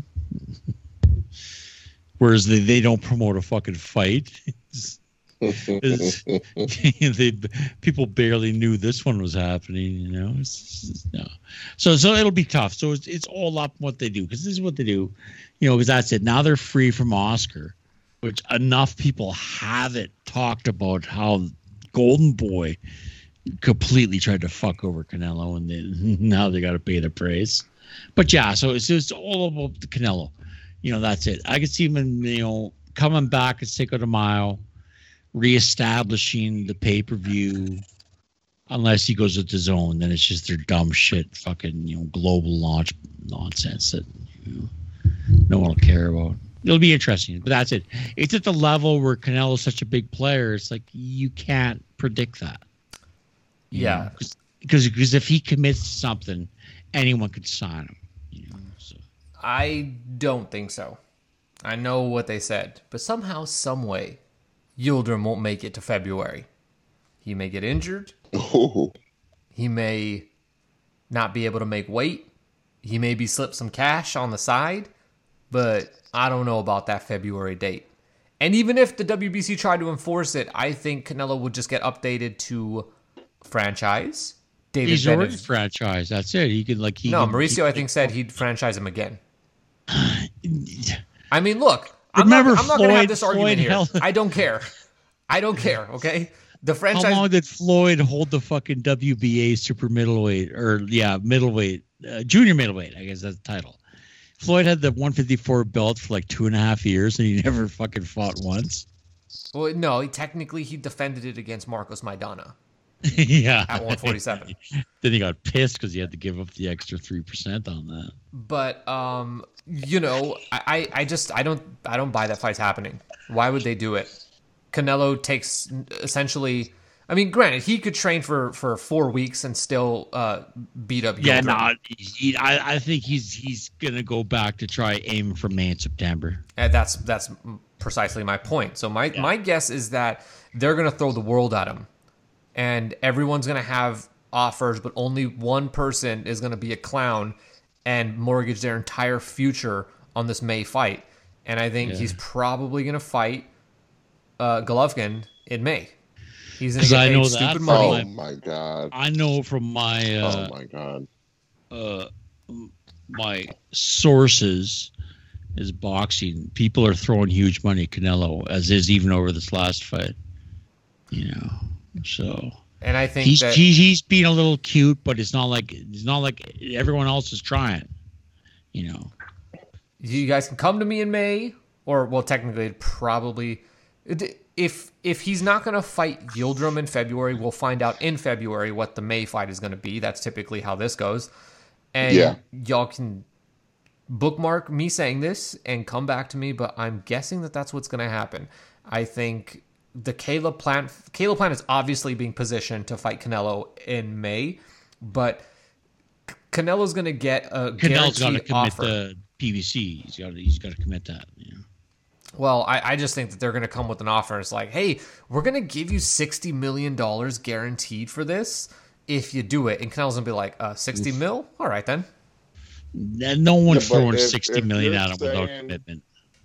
Whereas they, they don't promote a fucking fight. It's, it's, they, people barely knew this one was happening, you know? It's, it's, no. So so it'll be tough. So it's, it's all up what they do, because this is what they do, you know, because that's it. Now they're free from Oscar, which enough people haven't talked about how Golden Boy completely tried to fuck over Canelo, and they, now they got to pay the price. But yeah, so it's just all about the Canelo. You know, that's it. I could see him, you know, coming back at Cinco de Mayo, reestablishing the pay per view. Unless he goes with his own, then it's just their dumb shit, fucking, you know, global launch nonsense that, you know, no one will care about. It'll be interesting, but that's it. It's at the level where Canelo's such a big player. It's like you can't predict that. Yeah, because because if he commits to something, anyone could sign him. You know, so. I don't think so. I know what they said, but somehow, some way, Yildirim won't make it to February. He may get injured. Oh. He may not be able to make weight. He may be slipped some cash on the side, but I don't know about that February date. And even if the W B C tried to enforce it, I think Canelo would just get updated to franchise. David He's Bennett. already franchised. That's it. He could like he. No, could, Mauricio, he, I think, said he'd franchise him again. I mean, look, I'm Remember not, I'm not going to have Floyd- this Floyd argument here. held- I don't care. I don't care, okay? The How franchise... long did Floyd hold the fucking W B A super middleweight or yeah middleweight uh, junior middleweight? I guess that's the title. Floyd had the one fifty-four belt for like two and a half years, and he never fucking fought once. Well, no, he, technically he defended it against Marcos Maidana yeah, at one forty-seven. Then he got pissed because he had to give up the extra three percent on that. But um, you know, I, I just I don't I don't buy that fight's happening. Why would they do it? Canelo takes essentially. I mean, granted, he could train for, for four weeks and still uh, beat up. Yeah, Yildirim. no, he, I I think he's he's gonna go back to try aim for May and September. And that's that's precisely my point. So my Yeah. my guess is that they're gonna throw the world at him, and everyone's gonna have offers, but only one person is gonna be a clown and mortgage their entire future on this May fight. And I think Yeah. he's probably gonna fight uh, Golovkin in May. He's gonna 'Cause get I paid know stupid that money. Oh my god. I know from my uh, oh my god. uh, my sources is boxing. People are throwing huge money at Canelo, as is even over this last fight. You know, so And I think he's that he, he's being a little cute, but it's not like it's not like everyone else is trying. You know, you guys can come to me in May, or well, technically, it'd probably if if he's not going to fight Yildirim in February, we'll find out in February what the May fight is going to be. That's typically how this goes, and Yeah. y'all can bookmark me saying this and come back to me. But I'm guessing that that's what's going to happen. I think the Caleb Plant, Caleb Plant is obviously being positioned to fight Canelo in May, but Canelo's going to get a Canelo's got to guaranteed commit offer. the P V C. He's got to he's got to commit that. You know. Well, I, I just think that they're going to come with an offer. It's like, hey, we're going to give you sixty million dollars guaranteed for this if you do it. And Canelo's going to be like, uh, sixty mil? All right, then. No one's Yeah, but throwing if- sixty if million you're at him without saying- commitment.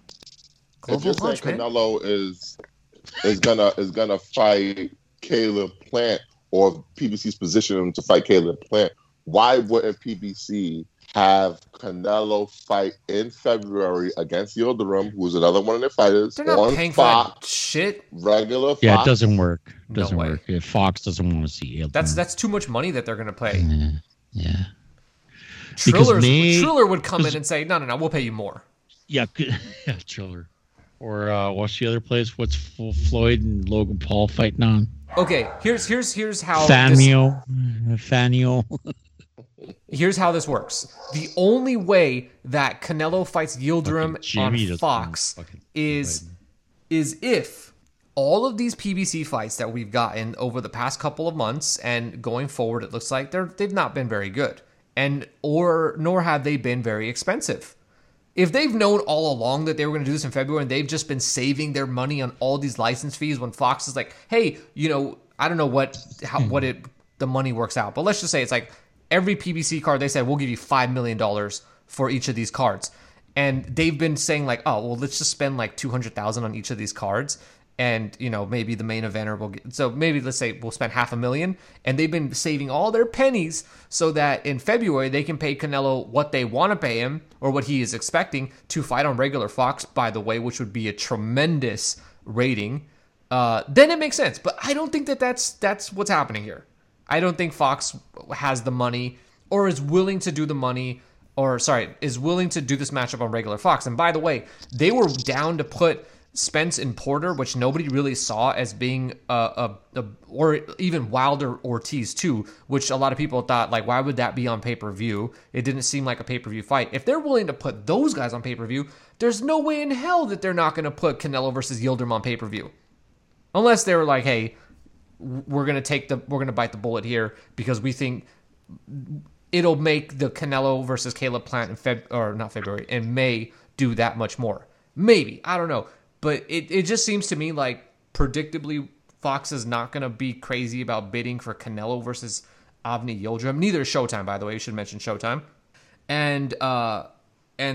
If Global you're saying punch, man. Canelo is is gonna is gonna fight Caleb Plant, or P B C's position him to fight Caleb Plant, why wouldn't P B C have Canelo fight in February against Yildirim, who's another one of their fighters, They're not on paying for that Fox, shit. regular Fox? Yeah, it doesn't work. No Doesn't way. work. If Fox doesn't want to see it. That's that's too much money that they're going to pay. yeah. yeah. Because Triller's, May- Triller would come in because- and say, no, no, no, we'll pay you more. Yeah, c- yeah, Triller. Or uh, what's the other place? What's F- Floyd and Logan Paul fighting on? Okay, here's here's here's how this, Fanio. Fanio. here's how this works. The only way that Canelo fights Yildirim Fucking Jimmy on doesn't Fox fucking is fight. is if all of these P B C fights that we've gotten over the past couple of months and going forward, it looks like they're they've not been very good, and or nor have they been very expensive. If they've known all along that they were going to do this in February and they've just been saving their money on all these license fees when Fox is like, hey, you know, I don't know what how what it the money works out, but let's just say it's like every P B C card they said we'll give you five million dollars for each of these cards, and they've been saying like, oh well, let's just spend like two hundred thousand on each of these cards, and you know maybe the main eventer will get, so maybe let's say we'll spend half a million, and they've been saving all their pennies so that in February they can pay Canelo what they want to pay him or what he is expecting to fight on regular Fox, by the way, which would be a tremendous rating. Uh, then it makes sense, but I don't think that that's that's what's happening here. I don't think Fox has the money or is willing to do the money or sorry is willing to do this matchup on regular Fox. And by the way, they were down to put Spence and Porter, which nobody really saw as being a, a, a or even Wilder Ortiz too, which a lot of people thought like, why would that be on pay-per-view? It didn't seem like a pay-per-view fight. If they're willing to put those guys on pay-per-view, there's no way in hell that they're not going to put Canelo versus Yildirim on pay-per-view, unless they were like, hey, we're gonna take the we're gonna bite the bullet here because we think it'll make the Canelo versus Caleb Plant in Feb or not February in May do that much more. Maybe, I don't know. But it, it just seems to me like predictably Fox is not going to be crazy about bidding for Canelo versus Avni Yildirim. Neither is Showtime, by the way. You should mention Showtime. And uh, and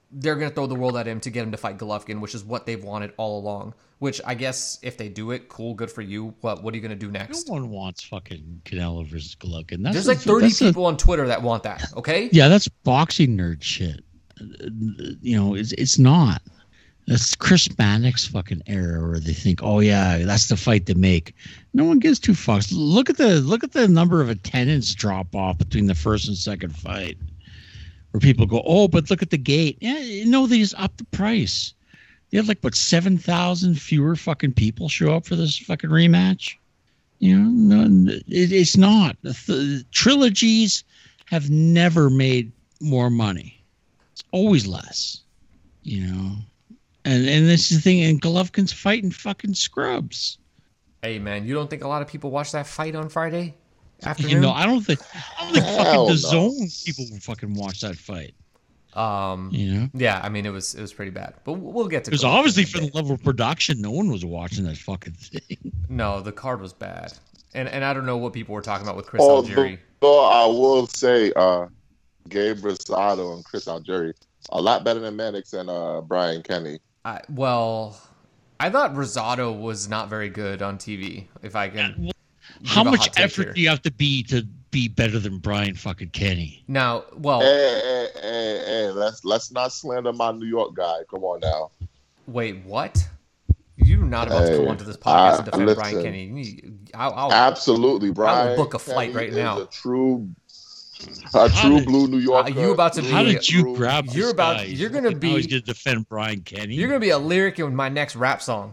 they're going to throw the world at him to get him to fight Golovkin, which is what they've wanted all along. Which I guess if they do it, cool, good for you. What what are you going to do next? No one wants fucking Canelo versus Golovkin. That's There's a, like thirty people a, on Twitter that want that, okay? Yeah, that's boxing nerd shit. You know, it's it's not. That's Chris Mannix fucking era where they think, oh yeah, that's the fight to make. No one gives two fucks. Look at the look at the number of attendance drop off between the first and second fight. Where people go, oh, but look at the gate. Yeah, no, they just up the price. They had like what seven thousand fewer fucking people show up for this fucking rematch. You know, no, it, it's not. The trilogies have never made more money. It's always less. You know, and and this is the thing. And Golovkin's fighting fucking scrubs. Hey man, you don't think a lot of people watched that fight on Friday afternoon? You know, I don't think I don't think fucking Hell the no. zone people would fucking watch that fight. Um, You know, yeah, I mean it was it was pretty bad, but we'll we'll get to. it was Golovkin obviously in a for the bit. level of production. No one was watching that fucking thing. No, the card was bad, and and I don't know what people were talking about with Chris Although Algieri. I will say, uh, Gabe Rosado and Chris Algieri a lot better than Mannix and uh, Brian Kenny. I, well, I thought Rosado was not very good on T V. If I can, How give a much hot take effort here. do you have to be to be better than Brian fucking Kenny? Now, well, Hey, hey, hey, hey, let's let's not slander my New York guy. Come on now. wait, what? You're not about to Hey, come onto this podcast and I- defend Brian listen. Kenny. You- I'll, I'll, Absolutely, Brian. book a flight Kenny right is now. A true, a How true did- blue New Yorker. you about to How be- did you True- grab this You're about- guy? you're gonna Now he's be- gonna defend Brian Kenny. You're gonna be a lyric in my next rap song.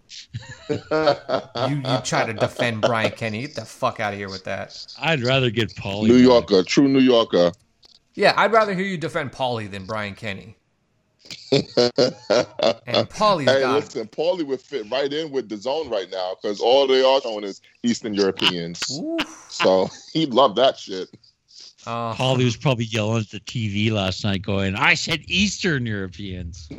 You you try to defend Brian Kenny. Get the fuck out of here with that. I'd rather get Paulie. New Yorker, true New Yorker. Yeah, I'd rather hear you defend Paulie than Brian Kenny. And Paulie's Hey, got listen, Paulie would fit right in with the zone right now because all they are showing is Eastern Europeans. Oof. So he'd love that shit. Uh, Paulie was probably yelling at the T V last night, going, "I said Eastern Europeans."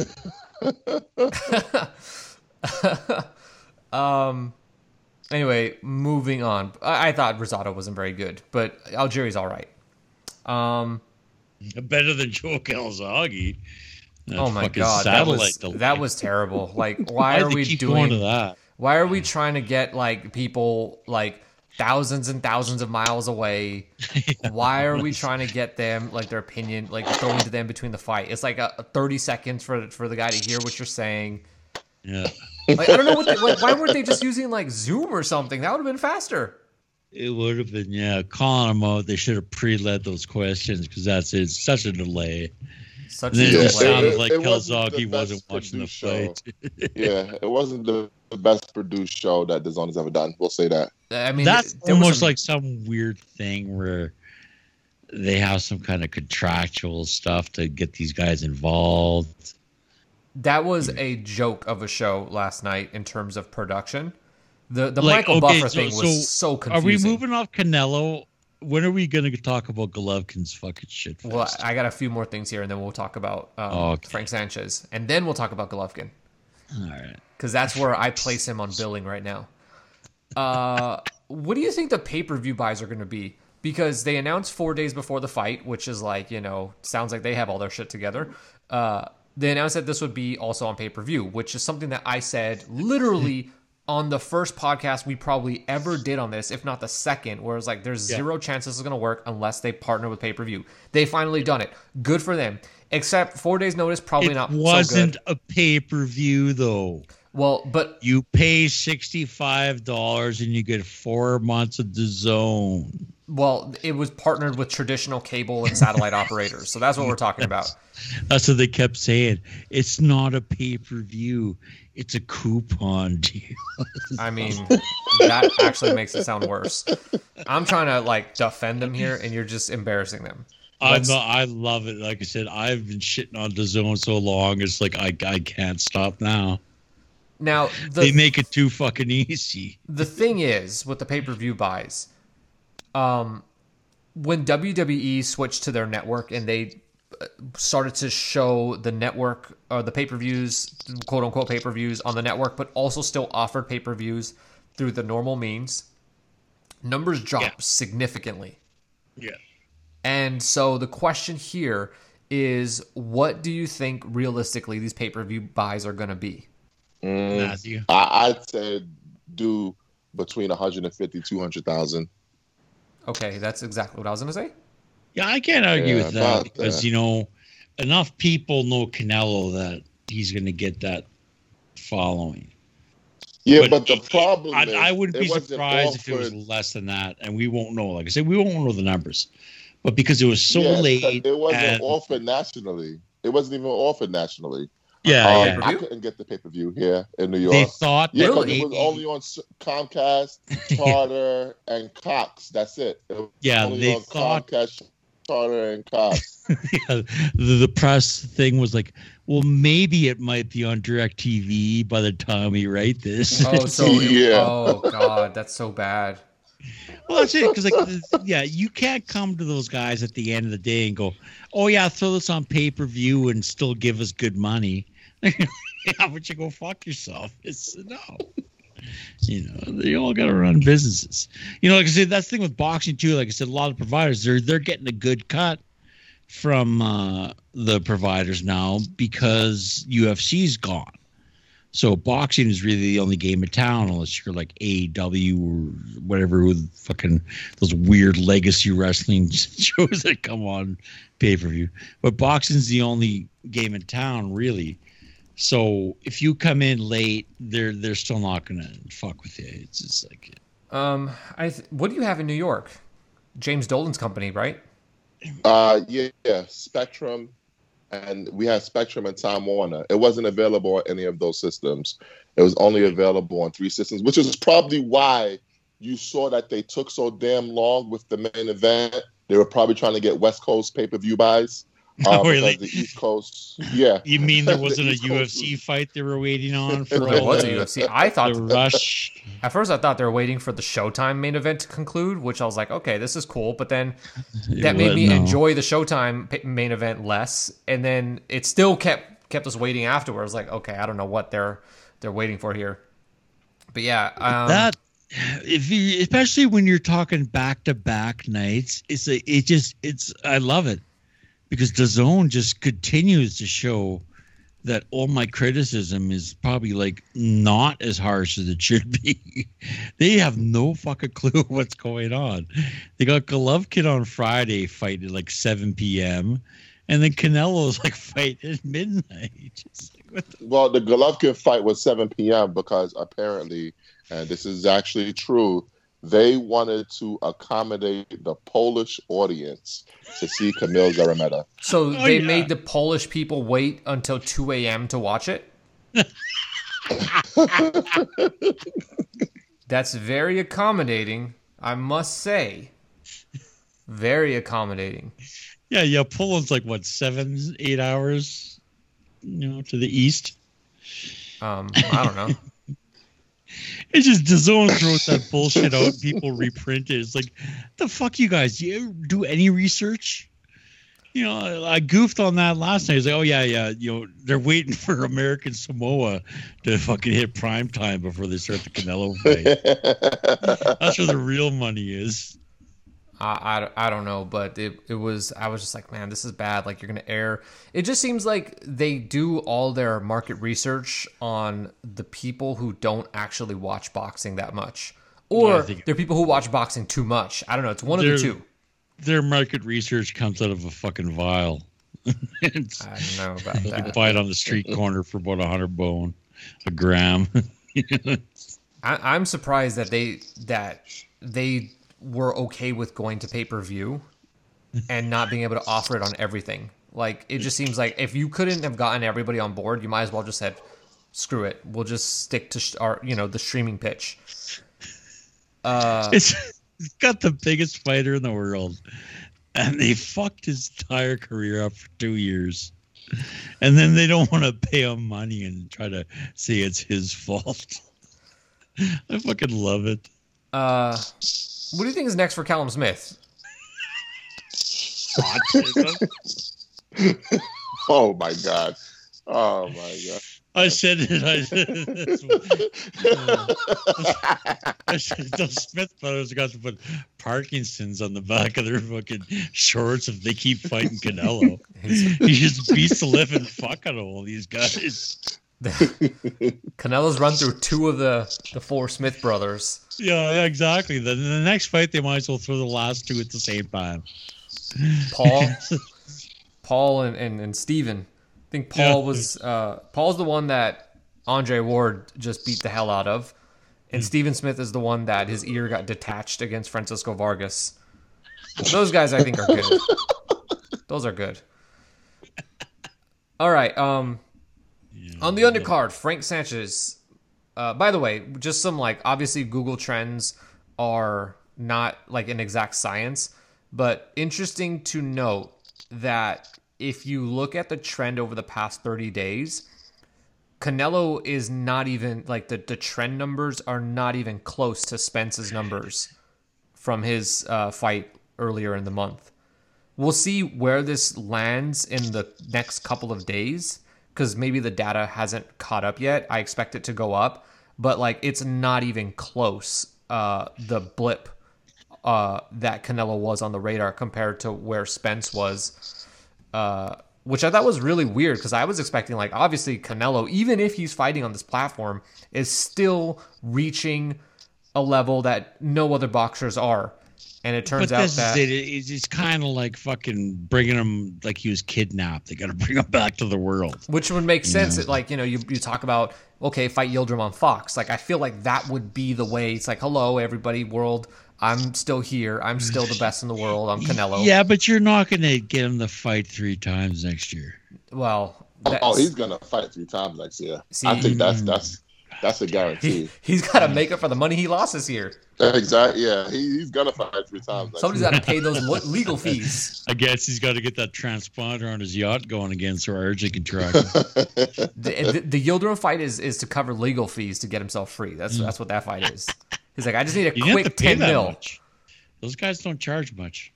um. Anyway, moving on. I, I thought Rosado wasn't very good, but Algieri's all right. Um. Better than Joe Calzaghe. That Oh my fucking god, that satellite was delay. that was terrible. Like, why Why'd are they we keep going to doing? that? Why are we trying to get like people like thousands and thousands of miles away? Why are we trying to get them like their opinion like thrown to them between the fight? It's like a, a thirty seconds for for the guy to hear what you're saying. Yeah, Like I don't know what. They, like, why weren't they just using like Zoom or something? That would have been faster. it would have been. Yeah, calling them out. They should have pre-led those questions because that's it's such a delay. Such And then a it Yeah, just delay. sounded it- like it wasn't the Calzaghe wasn't best watching the produced fight. Yeah, it wasn't the, the best produced show that the zone has ever done. We'll say that. I mean, That's there was almost some- like some weird thing where they have some kind of contractual stuff to get these guys involved. that was a joke of a show last night in terms of production. The the Like, Michael okay, Buffer so- thing was so, Are confusing. we moving off Canelo? When are we going to talk about Golovkin's fucking shit fest? Well, I got a few more things here, and then we'll talk about um, Oh, okay. Frank Sanchez, and then we'll talk about Golovkin All right. because that's where I place him on billing right now. Uh, what do you think the pay per view buys are going to be? Because they announced four days before the fight, which is like, you know, sounds like they have all their shit together. Uh, they announced that this would be also on pay per view, which is something that I said literally on the first podcast we probably ever did on this, if not the second, where it's like there's Yeah. zero chance this is going to work unless they partner with pay per view. They finally done it. Good for them. Except four days notice, probably It not wasn't so good. a pay per view though. Well, but You pay sixty five dollars and you get four months of the zone. well, it was partnered with traditional cable and satellite operators, so that's what we're talking about. That's what they kept saying. It's not a pay per view. It's a coupon deal. I mean, that actually makes it sound worse. I'm trying to like defend them here, and you're just embarrassing them. I'm Let's- not, I love it. Like I said, I've been shitting on the zone so long. It's like I I can't stop now. Now, They the make it too fucking easy. the thing is with the pay per view buys, um, when W W E switched to their network and they uh, started to show the network or the pay per views, quote unquote pay per views on the network, but also still offered pay per views through the normal means, numbers dropped Yeah. significantly. Yeah. And so the question here is what do you think realistically these pay-per-view buys are going to be? Mm, Matthew. I, I'd say do between one hundred fifty, two hundred thousand. Okay, that's exactly what I was going to say. Yeah, I can't argue Yeah, with that about because, that. you know, enough people know Canelo that he's going to get that following. Yeah, But but, the it- problem I, is I wouldn't it be wasn't surprised if it was offered- less than that, and we won't know. Like I said, we won't know the numbers. But because it was so yeah, late, it wasn't and- offered nationally. It wasn't even offered nationally. yeah, Um, yeah. pay-per-view? I couldn't get the pay per view here in New York. They thought yeah, that because Really? it was maybe- only on S- Comcast, Charter, and Cox. That's it. It was Yeah, only they on thought- Comcast, Charter, and Cox. yeah, the, the press thing was like, well, maybe it might be on DirecTV by the time we write this. Oh, so it- Yeah. oh god, that's so bad. Well, that's it. Because, like, the- yeah, you can't come to those guys at the end of the day and go, oh, yeah, throw this on pay per view and still give us good money. Yeah, but you go fuck yourself. It's no. You know, they all got to run businesses. You know, like I said, that's the thing with boxing, too. Like I said, a lot of providers, they're, they're getting a good cut from uh, the providers now because U F C's gone. So boxing is really the only game in town unless you're like A E W or whatever with fucking those weird legacy wrestling shows that come on pay-per-view. But boxing's the only game in town really. So if you come in late, they're they're still not gonna fuck with you. It's just like Um, I th- what do you have in New York? James Dolan's company, right? Uh, yeah, yeah, Spectrum, and we had Spectrum and Time Warner. It wasn't available on any of those systems. It was only available on three systems, which is probably why you saw that they took so damn long with the main event. They were probably trying to get West Coast pay-per-view buys. Oh, Uh, really? because the East Coast, yeah. you mean there The wasn't a East Coast U F C fight they were waiting on for There all was the, a U F C. I thought the rush? at first I thought they were waiting for the Showtime main event to conclude, which I was like, okay, this is cool. But then that made me No. enjoy the Showtime pa- main event less, and then it still kept kept us waiting afterwards. Like, okay, I don't know what they're they're waiting for here. But yeah, um, that if you, especially when you're talking back to back nights, it's a, it just it's I love it because D A Z N just continues to show that all my criticism is probably like not as harsh as it should be. They have no fucking clue what's going on. They got Golovkin on Friday fighting at like seven p.m. and then Canelo's like fighting at midnight. Just like, what the Well, the Golovkin fight was seven p.m. because apparently, and this is actually true, they wanted to accommodate the Polish audience to see Kamil Zarameta. so Oh, they yeah. made the Polish people wait until two a.m. to watch it. That's very accommodating, I must say. Very accommodating. Yeah, yeah. Poland's like what, seven, eight hours, you know, to the east. Um, I don't know. It's just D A Z N throws that bullshit out. And people reprint it. It's like, the fuck, you guys? Do you do any research? You know, I goofed on that last night. It's like, oh yeah, yeah. You know, they're waiting for American Samoa to fucking hit prime time before they start the Canelo fight. That's where the real money is. I, I, I don't know, but it, it was, I was just like, man, this is bad. Like, you're going to air. It just seems like they do all their market research on the people who don't actually watch boxing that much. Or Yeah, I think- they're people who watch boxing too much. I don't know. It's one of the They're- two. Their market research comes out of a fucking vial. It's, I don't know about you can that. buy it on the street corner for about a hundred bone, a gram. I, I'm surprised that they that they were okay with going to pay per view and not being able to offer it on everything. Like, it just seems like if you couldn't have gotten everybody on board, you might as well just said, "Screw it, we'll just stick to sh- our you know the streaming pitch." Uh, It's, it's got the biggest fighter in the world, and they fucked his entire career up for two years. And then they don't want to pay him money and try to say it's his fault. I fucking love it. uh, what do you think is next for Callum Smith? Oh my god! Oh my god! I said it. I said, I said those Smith brothers got to put Parkinson's on the back of their fucking shorts if they keep fighting Canelo. He just beats the living fuck out of all these guys. Canelo's run through two of the, the four Smith brothers. Yeah, yeah, exactly. Then the next fight, they might as well throw the last two at the same time. Paul, Paul, and and, and Steven. I think Paul yeah. was uh, Paul's the one that Andre Ward just beat the hell out of, and mm. Steven Smith is the one that his ear got detached against Francisco Vargas. Those guys, I think, are good. Those are good. All right. Um, yeah, on the undercard, Frank Sanchez. Uh, by the way, just some like obviously Google Trends are not like an exact science, but interesting to note that if you look at the trend over the past thirty days, Canelo is not even like the, the trend numbers are not even close to Spence's numbers from his uh, fight earlier in the month. We'll see where this lands in the next couple of days because maybe the data hasn't caught up yet. I expect it to go up, but like it's not even close. Uh, the blip uh, that Canelo was on the radar compared to where Spence was. Uh, which I thought was really weird because I was expecting, like, obviously Canelo, even if he's fighting on this platform, is still reaching a level that no other boxers are. And it turns but out this that is it. It's kind of like fucking bringing him like he was kidnapped. They got to bring him back to the world, which would make sense. Yeah. It, like, you know, you, you talk about, okay, fight Yildirim on Fox. Like, I feel like that would be the way. It's like, hello, everybody, world. I'm still here. I'm still the best in the world. I'm Canelo. Yeah, but you're not going to get him to fight three times next year. Well, oh, he's going to fight three times next year. See, I think that's that's that's a guarantee. He, he's got to make up for the money he lost this year. Exactly. Yeah, he, he's going to fight three times. Next Somebody's got to pay those legal fees. I guess he's got to get that transponder on his yacht going again so R J can track him. the, the, the Yildirim fight is, is to cover legal fees to get himself free. That's that's what that fight is. He's like, I just need a you quick ten mil. Much. Those guys don't charge much.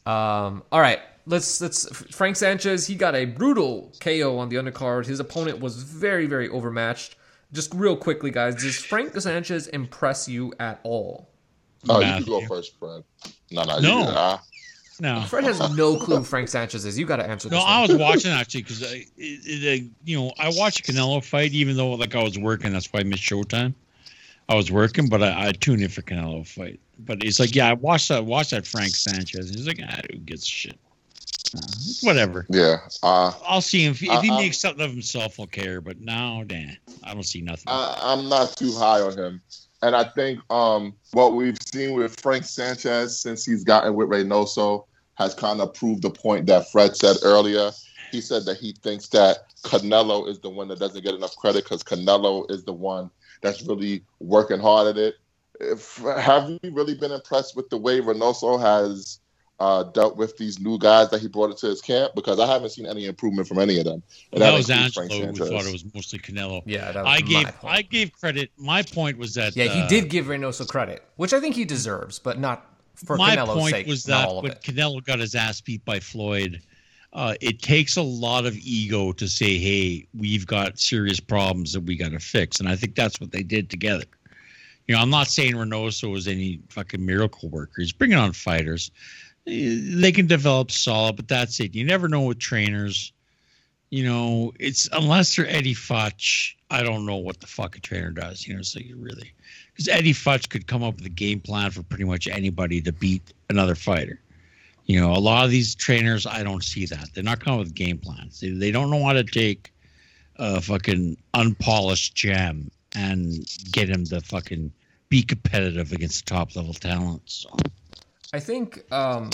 Um. All right. Let's let's. Frank Sanchez. He got a brutal K O on the undercard. His opponent was very very overmatched. Just real quickly, guys. Does Frank Sanchez impress you at all? Oh, Matthew. You can go first, Fred. No, no, no. You can, uh, no. Fred has no clue who Frank Sanchez is. You got to answer this. No, one. I was watching actually because I, it, it, you know, I watched a Canelo fight even though like I was working. That's why I missed Showtime. I was working, but I, I tuned in for Canelo fight. But he's like, yeah, I watched that. Watched that Frank Sanchez. He's like, ah, who gives a shit? Uh, whatever. Yeah. Uh, I'll see him if, I, if he I, makes something of himself. I'll care. But now, damn, I don't see nothing. I, I'm not too high on him, and I think um, what we've seen with Frank Sanchez since he's gotten with Reynoso has kind of proved the point that Fred said earlier. He said that he thinks that Canelo is the one that doesn't get enough credit because Canelo is the one that's really working hard at it. If, have you really been impressed with the way Reynoso has uh, dealt with these new guys that he brought into his camp? Because I haven't seen any improvement from any of them. And that, that was Angelo who thought it was mostly Canelo. Yeah, that was I gave my point. I gave credit. My point was that yeah, he uh, did give Reynoso credit, which I think he deserves, but not for my Canelo's point sake. Was that all of when it. Canelo got his ass beat by Floyd, uh, it takes a lot of ego to say, "Hey, we've got serious problems that we got to fix," and I think that's what they did together. You know, I'm not saying Reynoso was any fucking miracle worker. He's bringing on fighters. They can develop solid, but that's it. You never know with trainers. You know, it's unless they're Eddie Futch, I don't know what the fuck a trainer does. You know, so you really, because Eddie Futch could come up with a game plan for pretty much anybody to beat another fighter. You know, a lot of these trainers, I don't see that. They're not coming with game plans. They, they don't know how to take a fucking unpolished gem and get him to fucking be competitive against top level talent. So. I think um,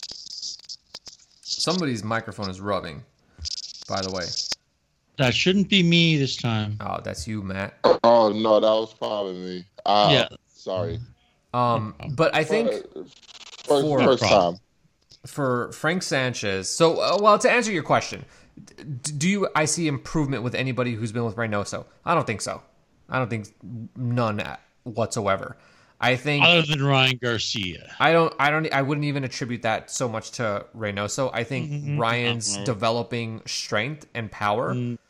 somebody's microphone is rubbing, by the way. That shouldn't be me this time. Oh, that's you, Matt. Oh, no, that was probably me. Uh, yeah. Sorry. Um, but I think first, for, first time. For Frank Sanchez, so, uh, well, to answer your question, do you, I see improvement with anybody who's been with Reynoso? I don't think so. I don't think none whatsoever. I think other than Ryan Garcia, I don't, I don't, I wouldn't even attribute that so much to Reynoso. I think mm-hmm. Ryan's mm-hmm. developing strength and power. Mm.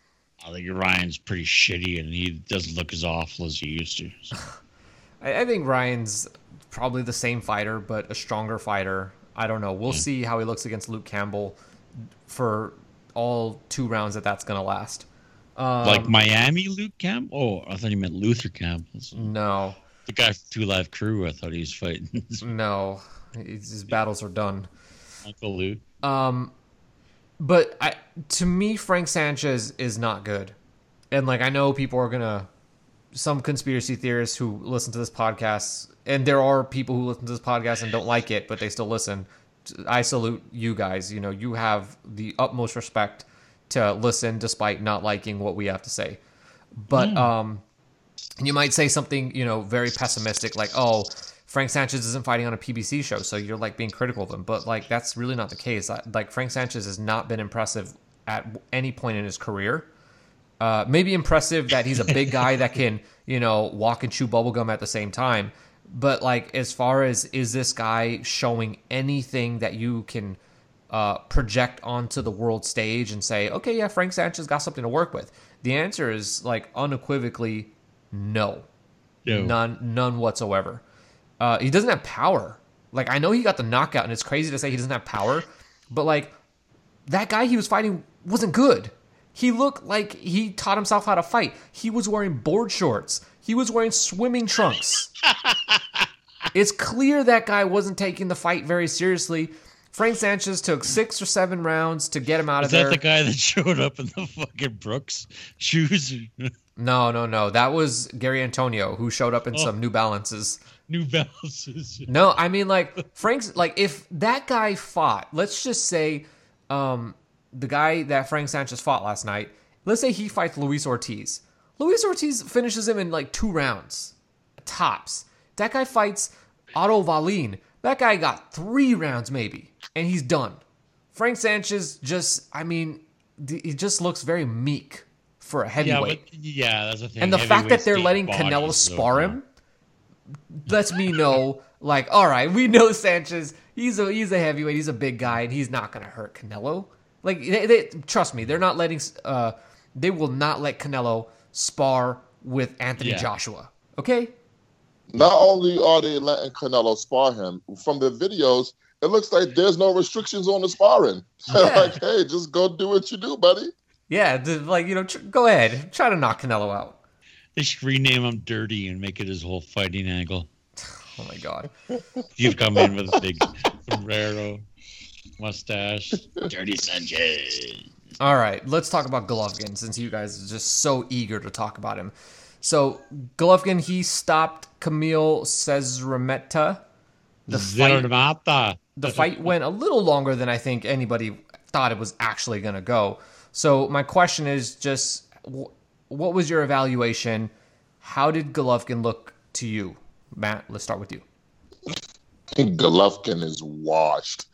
I think Ryan's pretty shitty, and he doesn't look as awful as he used to. So. I, I think Ryan's probably the same fighter, but a stronger fighter. I don't know. We'll yeah. see how he looks against Luke Campbell for all two rounds that that's going to last. Um, like Miami Luke Campbell? Oh, I thought he meant Luther Campbell. No. The guy from Two Live Crew, I thought he was fighting. No. His, his battles are done. Uncle Luke. Um, but I, to me, Frank Sanchez is not good. And, like, I know people are going to... Some conspiracy theorists who listen to this podcast, and there are people who listen to this podcast and don't like it, but they still listen. I salute you guys. You know, you have the utmost respect to listen despite not liking what we have to say. But mm. um, you might say something, you know, very pessimistic, like, oh, Frank Sanchez isn't fighting on a P B C show, so you're, like, being critical of him. But, like, that's really not the case. Like, Frank Sanchez has not been impressive at any point in his career. Uh, maybe impressive that he's a big guy that can, you know, walk and chew bubblegum at the same time. But, like, as far as is this guy showing anything that you can uh, project onto the world stage and say, okay, yeah, Frank Sanchez got something to work with? The answer is, like, unequivocally no. no. None, none whatsoever. Uh, he doesn't have power. Like, I know he got the knockout, and it's crazy to say he doesn't have power. But, like, that guy he was fighting wasn't good. He looked like he taught himself how to fight. He was wearing board shorts. He was wearing swimming trunks. It's clear that guy wasn't taking the fight very seriously. Frank Sanchez took six or seven rounds to get him out Is of there. Is that the guy that showed up in the fucking Brooks shoes? No, no, no. That was Gary Antonio, who showed up in oh, some New Balances. New Balances. No, I mean, like, Frank's, like, if that guy fought, let's just say, um, the guy that Frank Sanchez fought last night, let's say he fights Luis Ortiz. Luis Ortiz finishes him in like two rounds, tops. That guy fights Otto Wallin. That guy got three rounds maybe, and he's done. Frank Sanchez just, I mean, he just looks very meek for a heavyweight. Yeah, but, yeah that's the thing. And the fact that they're letting Canelo spar him lets me know, like, all right, we know Sanchez. He's a he's a heavyweight. He's a big guy, and he's not going to hurt Canelo. Like, they, they, trust me, they're not letting, uh, they will not let Canelo spar with Anthony yeah. Joshua. Okay? Not only are they letting Canelo spar him, from the videos, it looks like there's no restrictions on the sparring. Yeah. Like, hey, just go do what you do, buddy. Yeah, the, like, you know, tr- go ahead. Try to knock Canelo out. They should rename him Dirty and make it his whole fighting angle. Oh, my God. You've come in with a big sombrero. Mustache, Dirty Sanchez. All right, let's talk about Golovkin since you guys are just so eager to talk about him. So Golovkin, he stopped Kamil Szeremeta. The fight, the fight went a little longer than I think anybody thought it was actually going to go. So my question is just, what was your evaluation? How did Golovkin look to you? Matt, let's start with you. Golovkin is washed.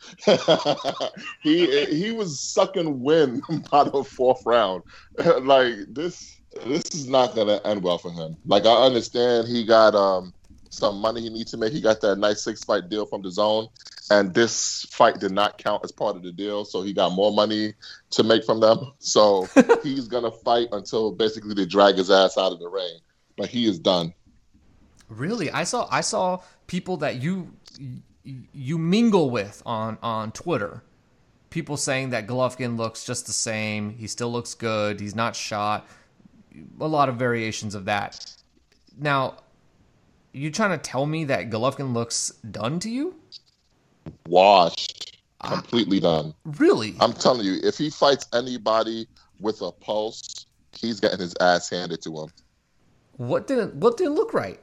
he he was sucking wind by the fourth round. Like, this this is not gonna end well for him. Like, I understand he got um some money he needs to make. He got that nice six fight deal from the Zone, and this fight did not count as part of the deal, so he got more money to make from them. So he's gonna fight until basically they drag his ass out of the ring. Like, he is done. Really, I saw I saw people that you. you mingle with on, on Twitter, people saying that Golovkin looks just the same. He still looks good. He's not shot. A lot of variations of that. Now, you trying to tell me that Golovkin looks done to you? Washed. Completely uh, done. Really? I'm telling you, if he fights anybody with a pulse, he's getting his ass handed to him. What didn't, what didn't look right?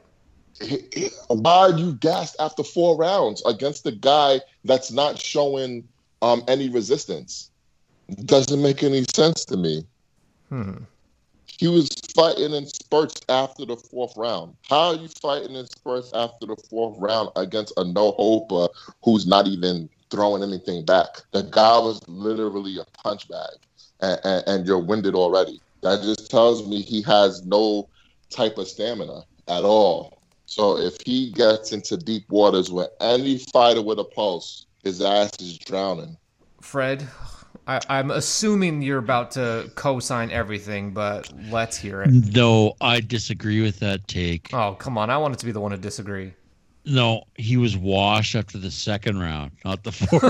Why are you gassed after four rounds against the guy that's not showing um, any resistance? Doesn't make any sense to me. Hmm. He was fighting in spurts after the fourth round. How are you fighting in spurts after the fourth round against a no-hoper who's not even throwing anything back? The guy was literally a punch bag, and, and, and you're winded already. That just tells me he has no type of stamina at all. So if he gets into deep waters with any fighter with a pulse, his ass is drowning. Fred, I, I'm assuming you're about to co-sign everything, but let's hear it. No, I disagree with that take. Oh, come on. I wanted to be the one to disagree. No, he was washed after the second round, not the fourth.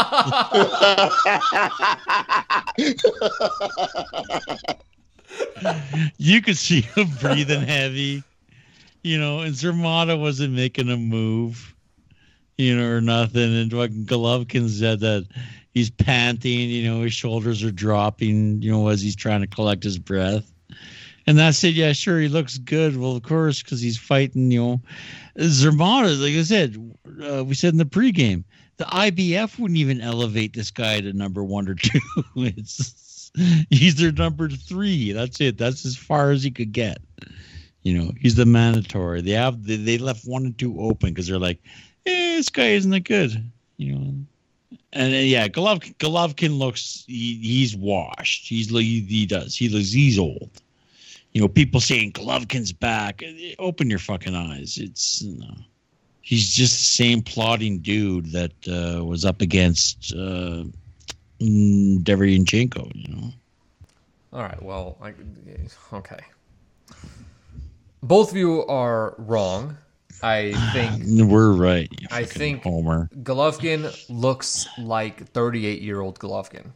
You could see him breathing heavy, you know, and Zermata wasn't making a move, you know, or nothing. And fucking Golovkin said that he's panting, you know, his shoulders are dropping, you know, as he's trying to collect his breath. And I said, yeah, sure, he looks good. Well, of course, because he's fighting, you know. Zermata, like I said, uh, we said in the pregame, the I B F wouldn't even elevate this guy to number one or two. It's, he's their number three. That's it. That's as far as he could get. You know, he's the mandatory. They have they, they left one and two open because they're like, eh, this guy isn't that good. You know. And uh, yeah, Golovkin, Golovkin looks, he, he's washed. He's he, he does. He looks, he's old. You know, people saying Golovkin's back. Open your fucking eyes. It's no. He's just the same plodding dude that uh, was up against uh, Derevyanchenko, you know. All right, well, I, okay. Both of you are wrong. I think we're right. I think Homer Golovkin looks like thirty-eight-year-old Golovkin.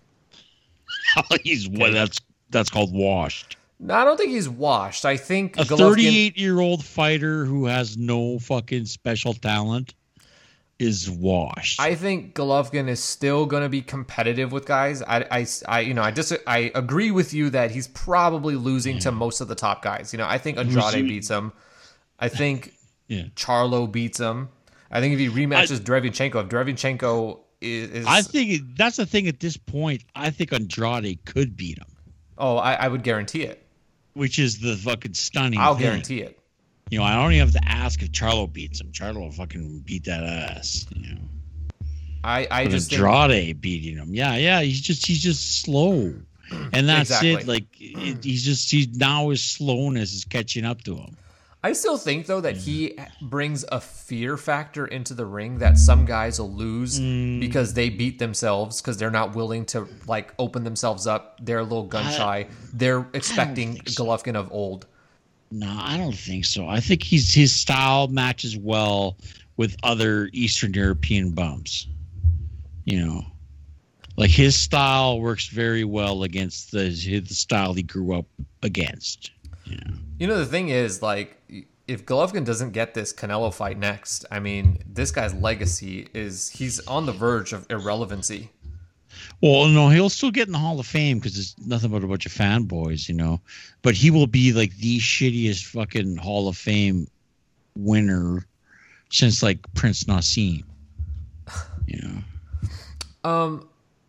He's what? That's that's called washed. No, I don't think he's washed. I think a thirty-eight-year-old fighter who has no fucking special talent is washed. I think Golovkin is still going to be competitive with guys. I, I, I you know, I dis- I agree with you that he's probably losing yeah. to most of the top guys. You know, I think Andrade beats him. I think yeah. Charlo beats him. I think if he rematches I, Derevyanchenko, if Derevyanchenko is, is, I think that's the thing at this point. I think Andrade could beat him. Oh, I, I would guarantee it. Which is the fucking stunning I'll thing. guarantee it. You know, I don't even have to ask if Charlo beats him. Charlo will fucking beat that ass. You know, I I but just Andrade think... beating him. Yeah, yeah. He's just he's just slow, and that's exactly. it. Like it, he's just he's now his slowness is catching up to him. I still think though that he brings a fear factor into the ring that some guys will lose mm. because they beat themselves because they're not willing to like open themselves up. They're a little gun shy. I, they're expecting so. Golovkin of old. No, I don't think so. I think he's his style matches well with other Eastern European bumps. You know, like his style works very well against the the style he grew up against. You know. You know, the thing is, like, if Golovkin doesn't get this Canelo fight next, I mean, this guy's legacy is he's on the verge of irrelevancy. Well, no, he'll still get in the Hall of Fame because it's nothing but a bunch of fanboys, you know. But he will be like the shittiest fucking Hall of Fame winner since like Prince Nassim. You know. Um.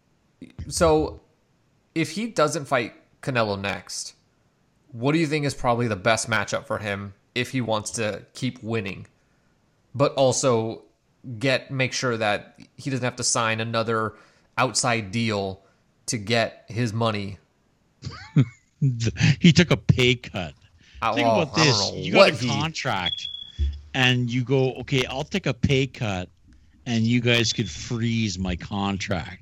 So, if he doesn't fight Canelo next, what do you think is probably the best matchup for him if he wants to keep winning, but also get make sure that he doesn't have to sign another outside deal to get his money? He took a pay cut. Uh, Think well, about this. You got a he... contract and you go, okay, I'll take a pay cut and you guys could freeze my contract.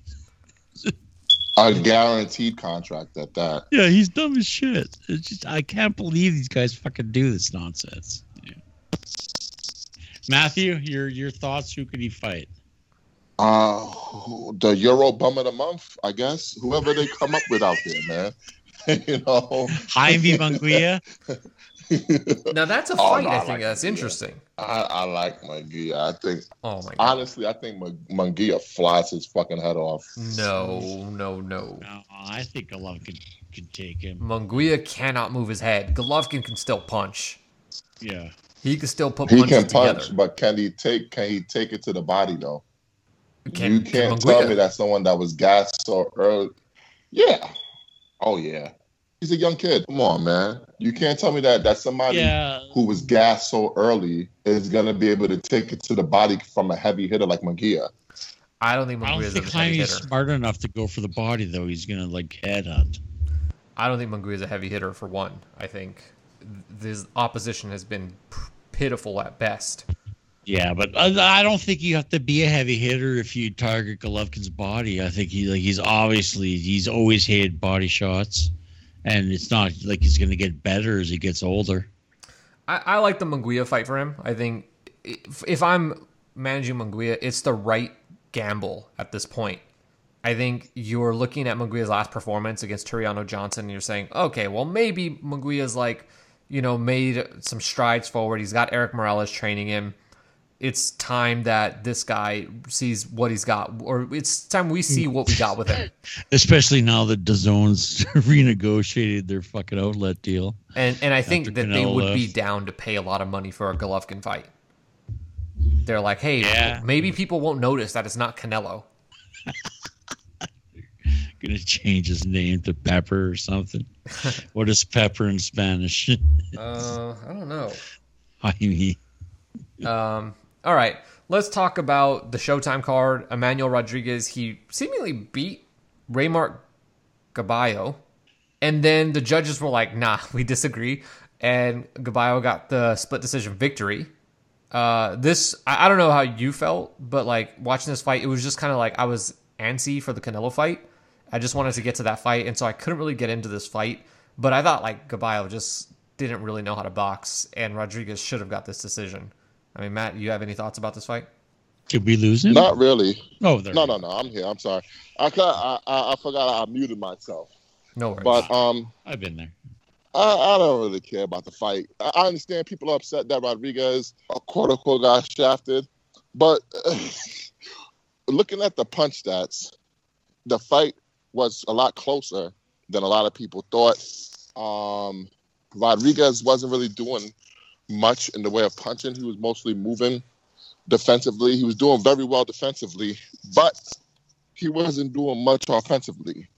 A guaranteed contract at that. Yeah, he's dumb as shit. It's just I can't believe these guys fucking do this nonsense. Yeah. Matthew, your your thoughts? Who could he fight? Uh, the Euro bum of the month, I guess. Whoever they come up with out there, man. You know, Jaime Munguia. Now that's a Oh, fight. no, I I think like that's Munguia. interesting. I, I like Munguia. I think, Oh my god! honestly, I think Mun- Munguia flies his fucking head off. No, no, no. No, I think Golovkin could, could take him. Munguia cannot move his head. Golovkin can still punch. Yeah. He can still put He punches can punch, together. but can he take? Can he take it to the body though? Can- you can can't Munguia- tell me that someone that was gassed so early. Yeah. Oh yeah. He's a young kid. Come on, man. You can't tell me that that somebody Yeah. who was gassed so early is gonna be able to take it to the body from a heavy hitter like Munguia. I don't think I don't Munguia is think a heavy Jaime's hitter. smart enough to go for the body though. He's gonna like headhunt. I don't think Munguia is a heavy hitter for one. I think this opposition has been p- pitiful at best. Yeah, but I, I don't think you have to be a heavy hitter if you target Golovkin's body. I think he like he's obviously he's always hated body shots, and it's not like he's going to get better as he gets older. I, I like the Munguia fight for him. I think if, if I'm managing Munguia, it's the right gamble at this point. I think you're looking at Munguia's last performance against Turiano Johnson, and you're saying, okay, well, maybe Munguia's like, you know, made some strides forward. He's got Eric Morales training him. It's time that this guy sees what he's got, or it's time we see what we got with him. Especially now that DAZN's renegotiated their fucking outlet deal. And and I think that Canelo they would left. be down to pay a lot of money for a Golovkin fight. They're like, hey, Yeah. maybe people won't notice that it's not Canelo. Gonna change his name to Pepper or something. What is Pepper in Spanish? Uh, I don't know. I mean, Um, all right, let's talk about the Showtime card. Emmanuel Rodriguez, he seemingly beat Raymart Gaballo, and then the judges were like, nah, we disagree, and Gaballo got the split decision victory. Uh, this, I, I don't know how you felt, but like watching this fight, it was just kind of like I was antsy for the Canelo fight. I just wanted to get to that fight, and so I couldn't really get into this fight, but I thought like Gaballo just didn't really know how to box, and Rodriguez should have got this decision. I mean, Matt, you have any thoughts about this fight? did we lose him? Not really. Oh, there No, we no, go. no. I'm here. I'm sorry. I ca- I, I, I forgot I muted myself. No worries. But um, I've been there. I, I don't really care about the fight. I, I understand people are upset that Rodriguez, uh, quote unquote, got shafted. But uh, looking at the punch stats, the fight was a lot closer than a lot of people thought. Um, Rodriguez wasn't really doing much in the way of punching. He was mostly moving defensively. He was doing very well defensively, but he wasn't doing much offensively.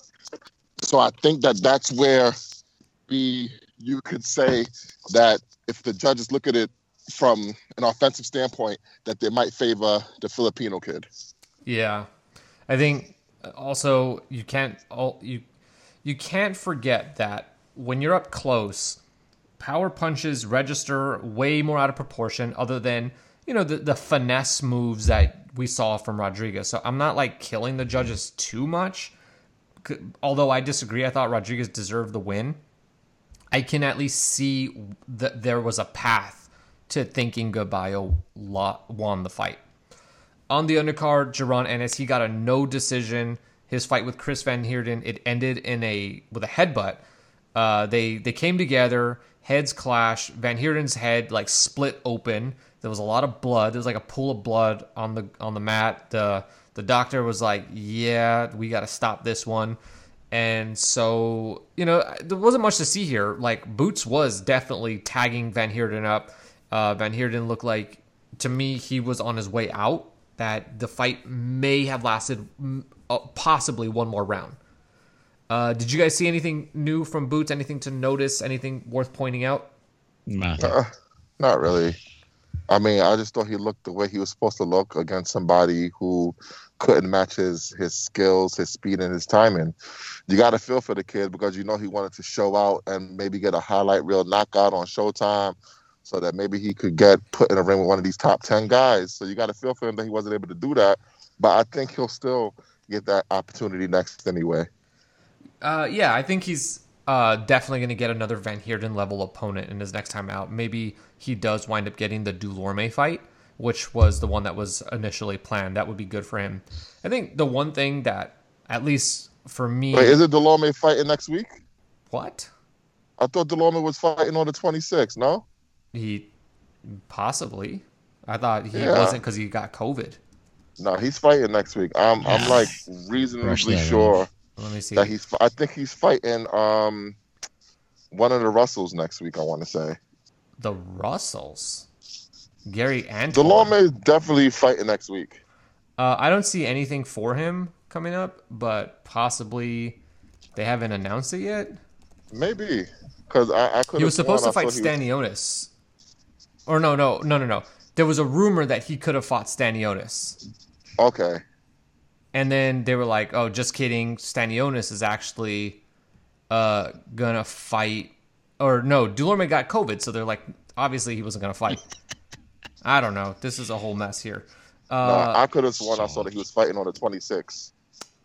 So I think that that's where we, you could say that if the judges look at it from an offensive standpoint, that they might favor the Filipino kid. yeah, I think also you can't all you you can't forget that when you're up close, power punches register way more out of proportion. Other than you know the the finesse moves that we saw from Rodriguez. So I'm not like killing the judges too much. Although I disagree, I thought Rodriguez deserved the win. I can at least see that there was a path to thinking Gaballo won the fight. On the undercard, Jaron Ennis, he got a no decision. His fight with Chris Van Heerden, it ended in a with a headbutt. Uh, they they came together, heads clashed. Van Heerden's head like split open. There was a lot of blood. There was like a pool of blood on the on the mat. The the doctor was like, "Yeah, we got to stop this one." And so, you know, there wasn't much to see here. Like, Boots was definitely tagging Van Heerden up. Uh, Van Heerden looked like, to me, he was on his way out. That the fight may have lasted uh, possibly one more round. Uh, did you guys see anything new from Boots? Anything to notice? Anything worth pointing out? Nothing. Uh, not really. I mean, I just thought he looked the way he was supposed to look against somebody who couldn't match his his skills, his speed, and his timing. You got to feel for the kid because you know he wanted to show out and maybe get a highlight reel knockout on Showtime so that maybe he could get put in a ring with one of these top ten guys. So you got to feel for him that he wasn't able to do that. But I think he'll still get that opportunity next anyway. Uh, yeah, I think he's uh, definitely going to get another Van Heerden level opponent in his next time out. Maybe he does wind up getting the Dulorme fight, which was the one that was initially planned. That would be good for him. I think the one thing that, at least for me... Wait, is it Delorme fighting next week? What? I thought Delorme was fighting on the twenty-sixth, no? He... Possibly. I thought he Yeah. wasn't because he got COVID. No, he's fighting next week. I'm I'm like reasonably that sure Let me see. that he's. I think he's fighting um one of the Russells next week. I want to say The Russells. Gary Antoine. Delorme is definitely fighting next week. Uh, I don't see anything for him coming up, but possibly they haven't announced it yet. Maybe because I, I could. He was supposed to fight Stanionis. Or no, no, no, no, no. There was a rumor that he could have fought Stanionis. Okay. And then they were like, oh, just kidding. Stanionis is actually uh, going to fight. Or no, Dulorme got COVID, so they're like, obviously he wasn't going to fight. I don't know. This is a whole mess here. No, Uh, I could have sworn I saw that he was fighting on the twenty-sixth.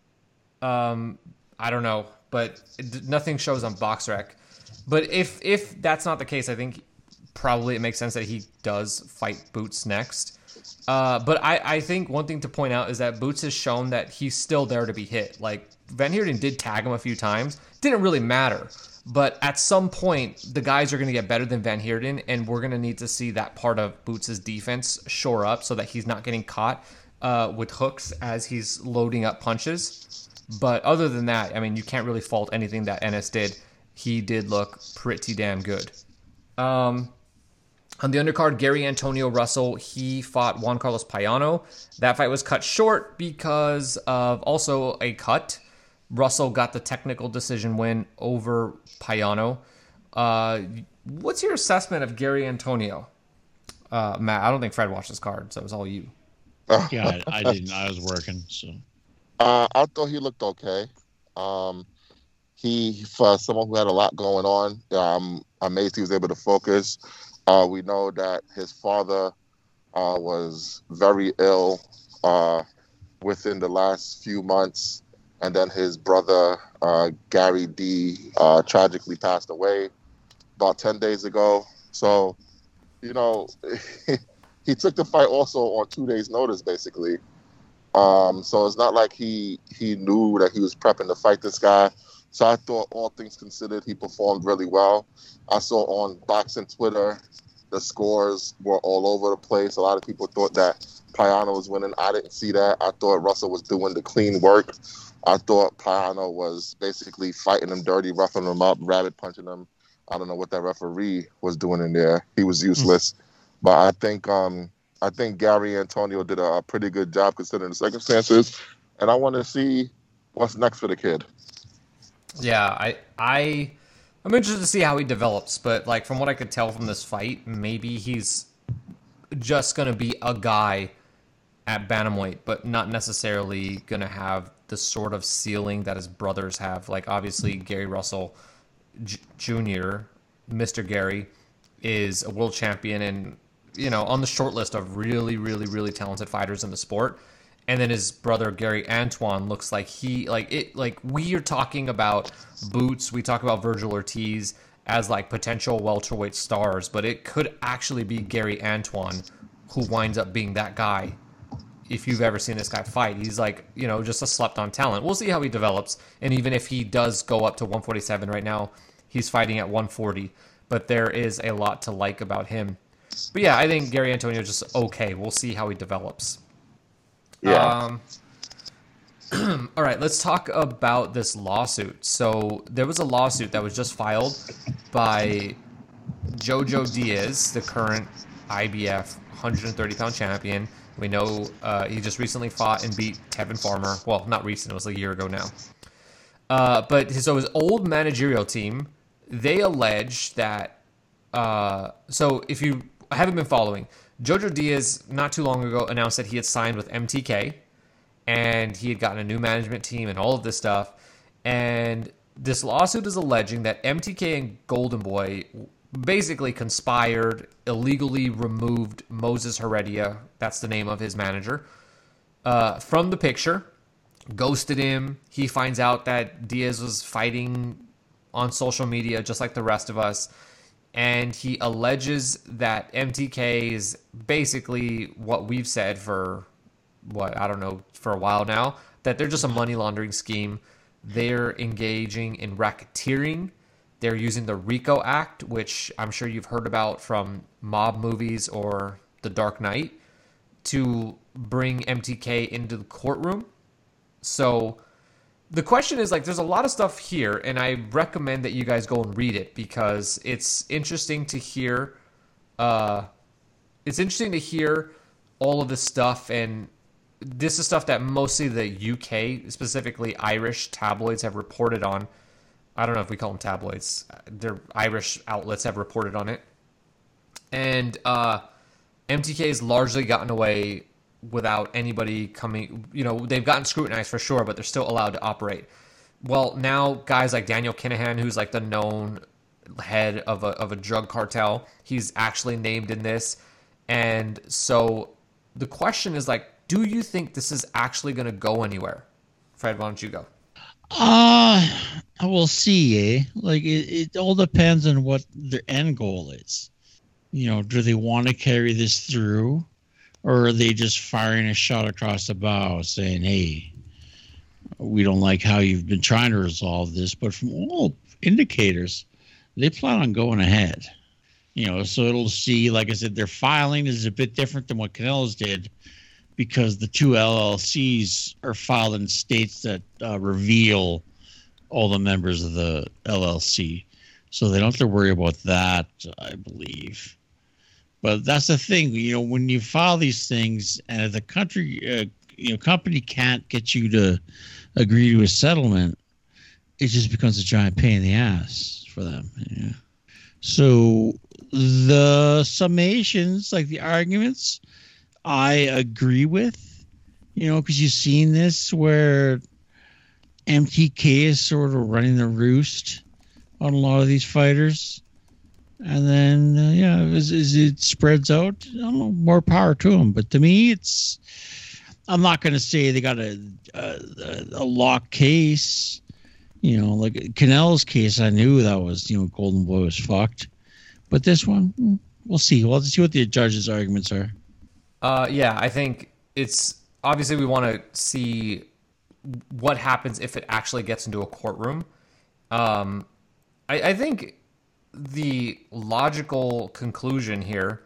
um, I don't know, but it, nothing shows on BoxRec. But if if that's not the case, I think probably it makes sense that he does fight Boots next. Uh, but I, I think one thing to point out is that Boots has shown that he's still there to be hit. Like, Van Heerden did tag him a few times. Didn't really matter. But at some point, the guys are going to get better than Van Heerden, and we're going to need to see that part of Boots' defense shore up so that he's not getting caught uh, with hooks as he's loading up punches. But other than that, I mean, you can't really fault anything that Ennis did. He did look pretty damn good. Um... On the undercard, Gary Antonio Russell, he fought Juan Carlos Payano. That fight was cut short because of also a cut. Russell got the technical decision win over Payano. Uh, what's your assessment of Gary Antonio? Uh, Matt, I don't think Fred watched this card, so it was all you. Yeah, I, I didn't. I was working, so. Uh, I thought he looked okay. Um, he, for someone who had a lot going on, um, I'm amazed he was able to focus. Uh, we know that his father uh, was very ill uh, within the last few months, and then his brother, uh, Gary D, uh, tragically passed away about ten days ago. So, you know, he took the fight also on two days' notice, basically. Um, so it's not like he, he knew that he was prepping to fight this guy. So I thought, all things considered, he performed really well. I saw on Boxing Twitter, the scores were all over the place. A lot of people thought that Payano was winning. I didn't see that. I thought Russell was doing the clean work. I thought Payano was basically fighting him dirty, roughing him up, rabbit punching him. I don't know what that referee was doing in there. He was useless. Mm-hmm. But I think um, I think Gary Antonio did a, a pretty good job considering the circumstances. And I want to see what's next for the kid. Yeah, I, I, I'm interested to see how he develops, but like from what I could tell from this fight, maybe he's just gonna be a guy at bantamweight, but not necessarily gonna have the sort of ceiling that his brothers have. Like obviously Gary Russell J- Junior, Mister Gary, is a world champion and you know on the short list of really, really, really talented fighters in the sport. And then his brother Gary Antoine looks like he like it like we are talking about Boots, we talk about Virgil Ortiz as like potential welterweight stars, but it could actually be Gary Antoine who winds up being that guy. If you've ever seen this guy fight, he's like, you know, just a slept on talent. We'll see how he develops. And even if he does go up to one forty-seven right now, he's fighting at one forty, but there is a lot to like about him. But yeah, I think Gary Antonio is just okay. We'll see how he develops. Yeah. Um, all right, let's talk about this lawsuit. So there was a lawsuit that was just filed by Jojo Diaz, the current I B F one thirty pound champion. We know uh, he just recently fought and beat Tevin Farmer. Well, not recent; it was a year ago now. Uh, but his, so his old managerial team, they allege that. Uh, so if you haven't been following, Jojo Diaz, not too long ago, announced that he had signed with M T K, and he had gotten a new management team and all of this stuff. And this lawsuit is alleging that M T K and Golden Boy basically conspired, illegally removed Moses Heredia, that's the name of his manager, uh, from the picture, ghosted him. He finds out that Diaz was fighting on social media just like the rest of us. And he alleges that M T K is basically what we've said for, what, I don't know, for a while now, that they're just a money laundering scheme. They're engaging in racketeering. They're using the RICO Act, which I'm sure you've heard about from mob movies or The Dark Knight, to bring M T K into the courtroom. So the question is, like, there's a lot of stuff here, and I recommend that you guys go and read it because it's interesting to hear. Uh, it's interesting to hear all of this stuff, and this is stuff that mostly the U K, specifically Irish tabloids, have reported on. I don't know if we call them tabloids. They're Irish outlets have reported on it, and uh, M T K has largely gotten away without anybody coming, you know, they've gotten scrutinized for sure, but they're still allowed to operate. Well, now guys like Daniel Kinahan, who's like the known head of a, of a drug cartel, he's actually named in this. And so the question is like, do you think this is actually going to go anywhere? Fred, why don't you go? Uh, we'll see, eh? Like, it, it all depends on what their end goal is. You know, do they want to carry this through? Or are they just firing a shot across the bow saying, hey, we don't like how you've been trying to resolve this, but from all indicators, they plan on going ahead. You know, so it'll see, like I said, their filing is a bit different than what Canelo's did because the two L L Cs are filed in states that uh, reveal all the members of the L L C. So they don't have to worry about that, I believe. But that's the thing, you know, when you file these things and if the country, uh, you know, company can't get you to agree to a settlement, it just becomes a giant pain in the ass for them. Yeah. So the summations, like the arguments, I agree with, you know, because you've seen this where M T K is sort of running the roost on a lot of these fighters. And then, uh, yeah, as, as it spreads out, I don't know, more power to them. But to me, it's, I'm not going to say they got a, a, a lock case. You know, like Canelo's case, I knew that was, you know, Golden Boy was fucked. But this one, we'll see. We'll have to see what the judges' arguments are. Uh, yeah, I think it's, obviously we want to see what happens if it actually gets into a courtroom. Um, I, I think the logical conclusion here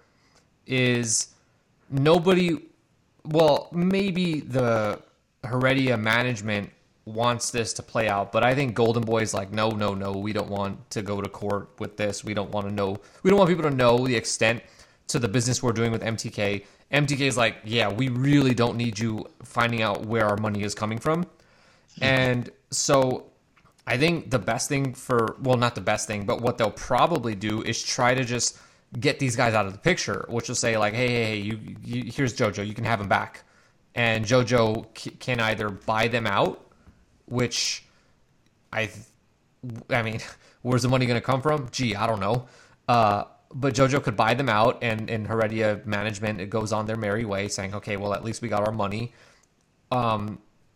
is nobody, well, maybe the Heredia management wants this to play out, but I think Golden Boy's like, no, no, no, we don't want to go to court with this. We don't want to know, we don't want people to know the extent to the business we're doing with M T K. M T K is like, yeah, we really don't need you finding out where our money is coming from. And so I think the best thing for, well, not the best thing, but what they'll probably do is try to just get these guys out of the picture, which will say like, hey, hey, hey, you, you here's JoJo, you can have him back. And JoJo c- can either buy them out, which I, I mean, where's the money going to come from? Gee, I don't know. Uh, but JoJo could buy them out, and, and Heredia management, it goes on their merry way saying, okay, well, at least we got our money. Um,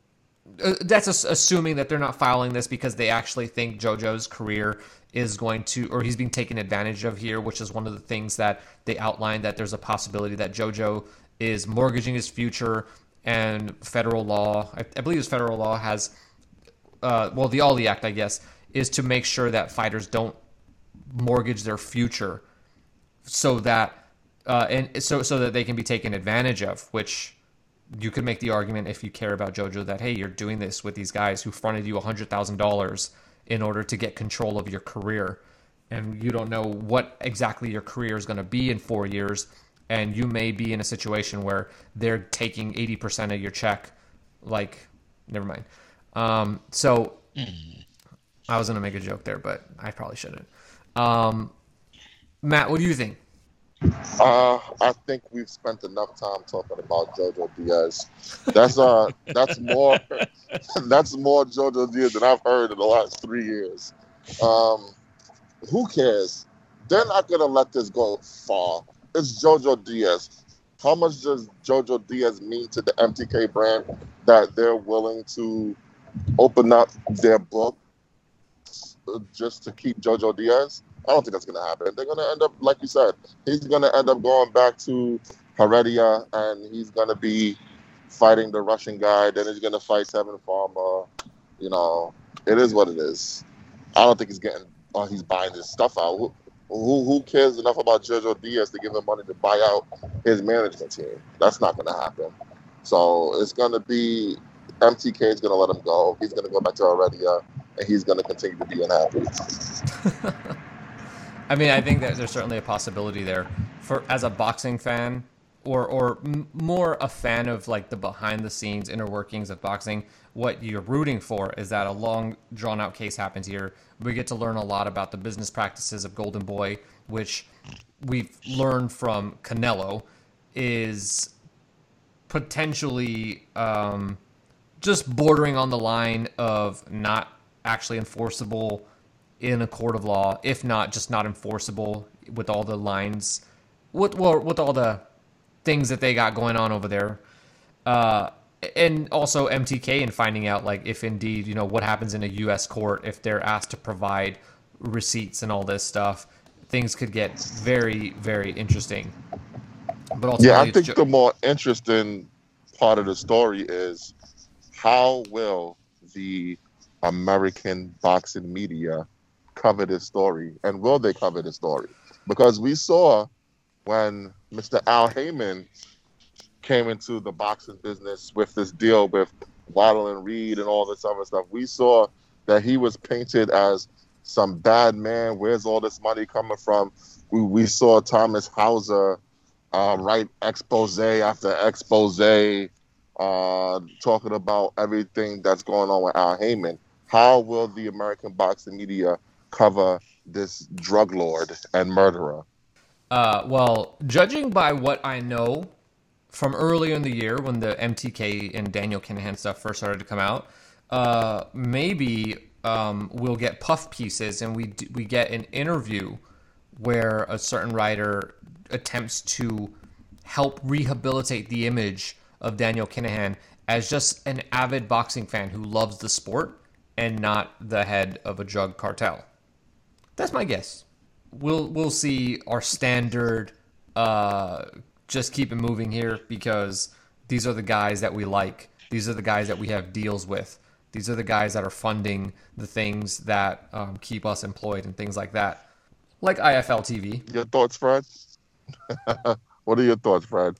that's assuming that they're not filing this because they actually think JoJo's career is going to, or he's being taken advantage of here, which is one of the things that they outlined, that there's a possibility that JoJo is mortgaging his future, and federal law, I, I believe it's federal law has, uh, well, the Ali Act, I guess, is to make sure that fighters don't mortgage their future so that, uh, and so, so that they can be taken advantage of, which you could make the argument if you care about JoJo that, hey, you're doing this with these guys who fronted you one hundred thousand dollars in order to get control of your career. And you don't know what exactly your career is going to be in four years. And you may be in a situation where they're taking eighty percent of your check. Like, never mind. Um, so I was going to make a joke there, but I probably shouldn't. Um, Matt, what do you think? Uh, I think we've spent enough time talking about JoJo Diaz. That's uh, that's more, that's more JoJo Diaz than I've heard in the last three years. Um, who cares? They're not gonna let this go far. It's JoJo Diaz. How much does JoJo Diaz mean to the M T K brand that they're willing to open up their book just to keep JoJo Diaz? I don't think that's going to happen. They're going to end up, like you said, he's going to end up going back to Heredia, and he's going to be fighting the Russian guy. Then he's going to fight Seven Farmer. You know, it is what it is. I don't think he's getting, oh, he's buying his stuff out. Who, who, who cares enough about JoJo Diaz to give him money to buy out his management team? That's not going to happen. So it's going to be, M T K is going to let him go. He's going to go back to Heredia, and he's going to continue to be unhappy. I mean, I think that there's certainly a possibility there for, as a boxing fan, or or m- more a fan of like the behind the scenes inner workings of boxing. What you're rooting for is that a long drawn out case happens here. We get to learn a lot about the business practices of Golden Boy, which we've learned from Canelo is potentially um, just bordering on the line of not actually enforceable in a court of law, if not just not enforceable with all the lines, with well, with all the things that they got going on over there. Uh, and also M T K and finding out like if indeed, you know, what happens in a U S court if they're asked to provide receipts and all this stuff. Things could get very, very interesting. But also, yeah, I think jo- the more interesting part of the story is how will the American boxing media cover this story, and will they cover this story? Because we saw when Mister Al Heyman came into the boxing business with this deal with Waddle and Reed and all this other stuff, we saw that he was painted as some bad man. Where's all this money coming from? We, we saw Thomas Hauser uh, write expose after expose, uh, talking about everything that's going on with Al Heyman. How will the American boxing media cover this drug lord and murderer? Uh, well, judging by what I know from earlier in the year when the M T K and Daniel Kinahan stuff first started to come out, uh, maybe um, we'll get puff pieces and we we get an interview where a certain writer attempts to help rehabilitate the image of Daniel Kinahan as just an avid boxing fan who loves the sport and not the head of a drug cartel. That's my guess. We'll we'll see our standard uh, just keep it moving here because these are the guys that we like. These are the guys that we have deals with. These are the guys that are funding the things that um, keep us employed and things like that. Like I F L T V. Your thoughts, Fred? What are your thoughts, Fred?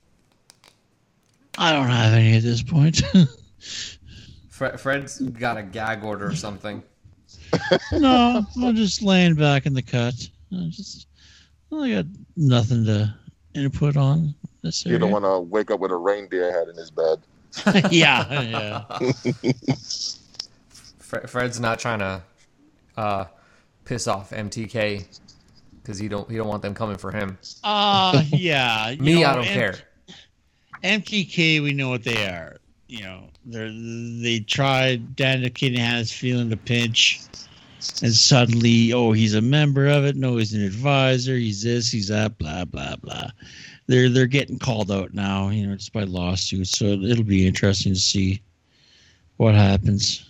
I don't have any at this point. Fred, Fred's got a gag order or something. No, I'm just laying back in the cut. I just I got nothing to input on this area. You don't want to wake up with a reindeer head in his bed. yeah, yeah. Fred's not trying to uh, piss off M T K because he don't he don't want them coming for him. Uh yeah. Me, know, I don't M- care. M T K, we know what they are. You know, they they tried. Daniel Kinahan is feeling the pinch, and suddenly, oh, he's a member of it. No, he's an advisor. He's this. He's that. Blah blah blah. They're they're getting called out now. You know, just by lawsuits. So it'll be interesting to see what happens.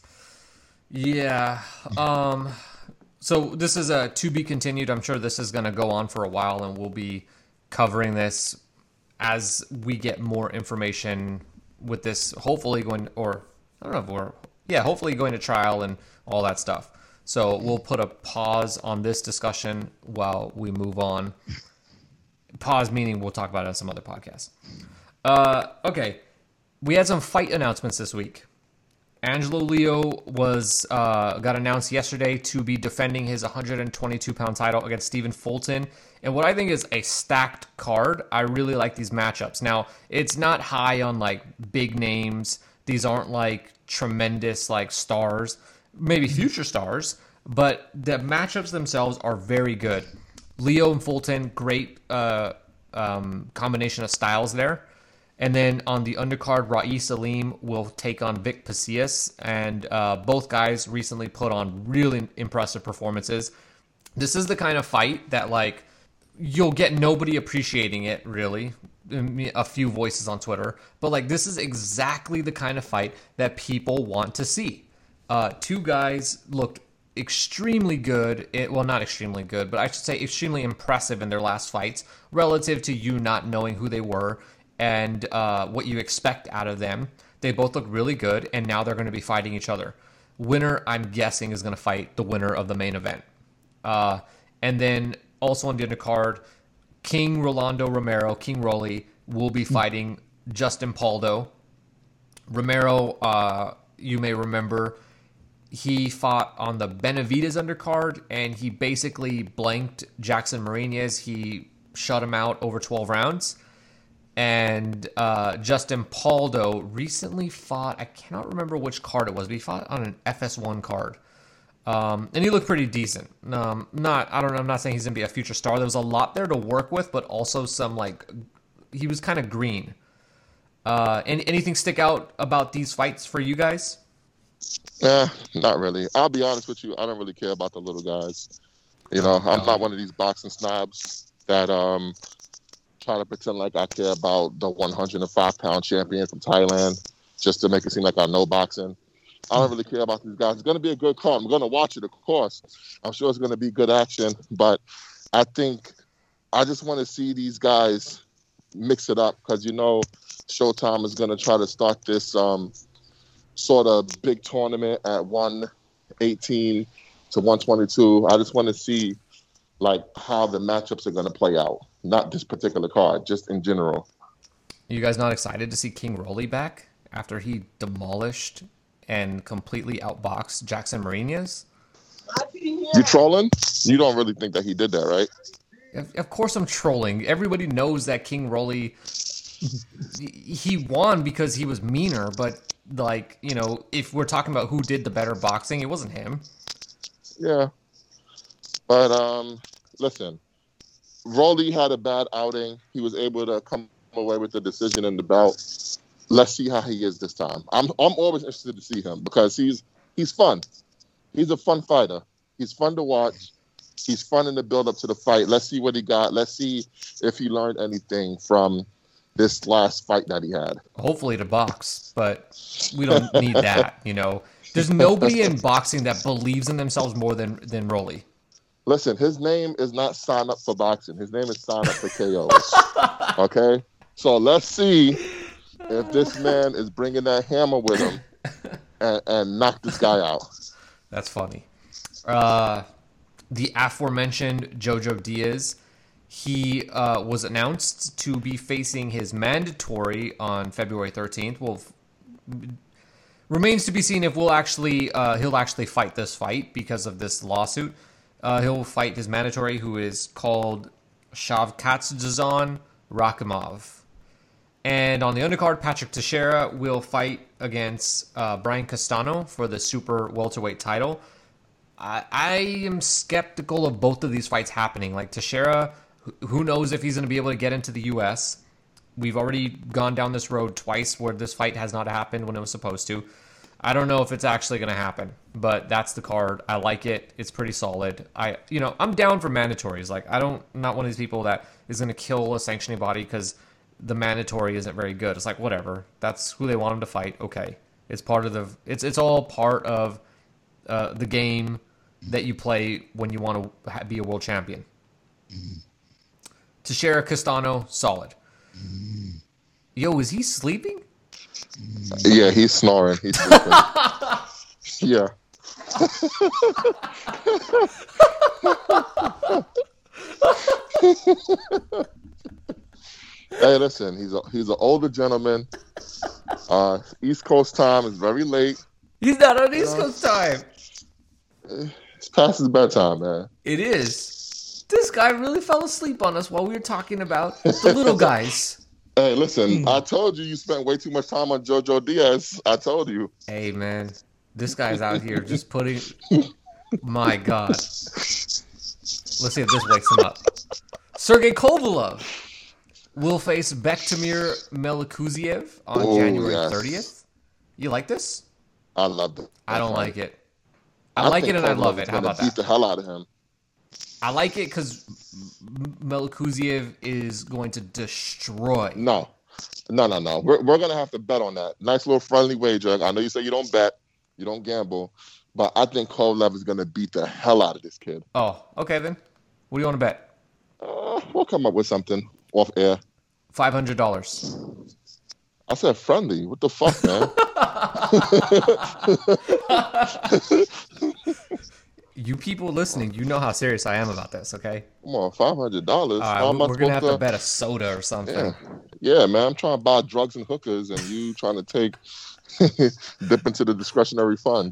Yeah. Um. So this is a to be continued. I'm sure this is going to go on for a while, and we'll be covering this as we get more information with this, hopefully going, or I don't know if we're, yeah, hopefully going to trial and all that stuff. So we'll put a pause on this discussion while we move on. Pause meaning we'll talk about it on some other podcasts. Uh, okay, we had some fight announcements this week. Angelo Leo was uh, got announced yesterday to be defending his one hundred twenty-two pound title against Stephen Fulton. And what I think is a stacked card. I really like these matchups. Now, it's not high on like big names. These aren't like tremendous like stars, maybe future stars, but the matchups themselves are very good. Leo and Fulton, great uh, um, combination of styles there. And then on the undercard, Ra'i Salim will take on Vic Pasillas. And uh, both guys recently put on really impressive performances. This is the kind of fight that, like, you'll get nobody appreciating it, really. A few voices on Twitter. But, like, this is exactly the kind of fight that people want to see. Uh, two guys looked extremely good. It, well, not extremely good, but I should say extremely impressive in their last fights relative to you not knowing who they were and uh, what you expect out of them. They both look really good, and now they're going to be fighting each other. Winner, I'm guessing, is going to fight the winner of the main event. Uh, and then also on the undercard, King Rolando Romero, King Rolly, will be fighting Justin Paldo. Romero, uh, you may remember, he fought on the Benavidez undercard, and he basically blanked Jackson Marinez. He shut him out over twelve rounds. And uh, Justin Paldo recently fought, I cannot remember which card it was, but he fought on an F S one card. Um, and he looked pretty decent. Um, not, I don't know, I'm not saying he's going to be a future star. There was a lot there to work with, but also some, like, he was kind of green. Uh, and anything stick out about these fights for you guys? Nah, not really. I'll be honest with you. I don't really care about the little guys. You know, I'm not one of these boxing snobs that um try to pretend like I care about the one hundred five pound champion from Thailand just to make it seem like I know boxing. I don't really care about these guys. It's going to be a good card. I'm going to watch it, of course. I'm sure it's going to be good action. But I think I just want to see these guys mix it up because, you know, Showtime is going to try to start this um, sort of big tournament at one eighteen to one twenty-two. I just want to see, like, how the matchups are going to play out. Not this particular card, just in general. You guys not excited to see King Rolly back after he demolished and completely outboxed Jackson Mariñez? You trolling? You don't really think that he did that, right? Of, of course I'm trolling. Everybody knows that King Rolly, he won because he was meaner, but, like, you know, if we're talking about who did the better boxing, it wasn't him. Yeah. But, um, listen, Rolly had a bad outing. He was able to come away with the decision in the bout. Let's see how he is this time. I'm I'm always interested to see him because he's he's fun. He's a fun fighter. He's fun to watch. He's fun in the build up to the fight. Let's see what he got. Let's see if he learned anything from this last fight that he had. Hopefully to box, but we don't need that, you know. There's nobody in boxing that believes in themselves more than than Rolly. Listen, his name is not sign up for boxing. His name is sign up for K Os. Okay? So let's see if this man is bringing that hammer with him and, and knock this guy out. That's funny. Uh, the aforementioned Jojo Diaz, he uh, was announced to be facing his mandatory on February thirteenth. Well, remains to be seen if we'll actually uh, he'll actually fight this fight because of this lawsuit. Uh, he'll fight his mandatory, who is called Shavkatdzhan Rakhimov. And on the undercard, Patrick Teixeira will fight against uh, Brian Castano for the super welterweight title. I, I am skeptical of both of these fights happening. Like Teixeira, who knows if he's going to be able to get into the U S. We've already gone down this road twice where this fight has not happened when it was supposed to. I don't know if it's actually going to happen, but that's the card. I like it. It's pretty solid. I, you know, I'm down for mandatories. Like, I don't, I'm not one of these people that is going to kill a sanctioning body because the mandatory isn't very good. It's like, whatever. That's who they want him to fight. Okay. It's part of the, it's, it's all part of uh, the game that you play when you want to be a world champion. Mm-hmm. Teixeira Castano, solid. Mm-hmm. Yo, is he sleeping? Yeah, he's snoring. He's sleeping. Yeah. Hey, listen, he's a he's an older gentleman. Uh, East Coast time is very late. He's not on East Coast time. It's past his bedtime, man. It is. This guy really fell asleep on us while we were talking about the little guys. Hey, listen, I told you you spent way too much time on Jojo Diaz. I told you. Hey, man, this guy's out here just putting... My God. Let's see if this wakes him up. Sergey Kovalev will face Bektamir Melikuziev on Ooh, January yes. thirtieth. You like this? I love it. I don't like it. I, I like it and Kovalev I love it. How about that? Beat the hell out of him. I like it because Melikuziev is going to destroy. No, no, no, no. We're we're gonna have to bet on that. Nice little friendly wager. I know you say you don't bet, you don't gamble, but I think Kovalev is gonna beat the hell out of this kid. Oh, okay then. What do you want to bet? Uh, we'll come up with something off air. Five hundred dollars. I said friendly. What the fuck, man? You people listening, you know how serious I am about this, okay? Come on, five hundred dollars. All right, we're going to have to bet a soda or something. Yeah. yeah, man. I'm trying to buy drugs and hookers, and you trying to take, dip into the discretionary fund.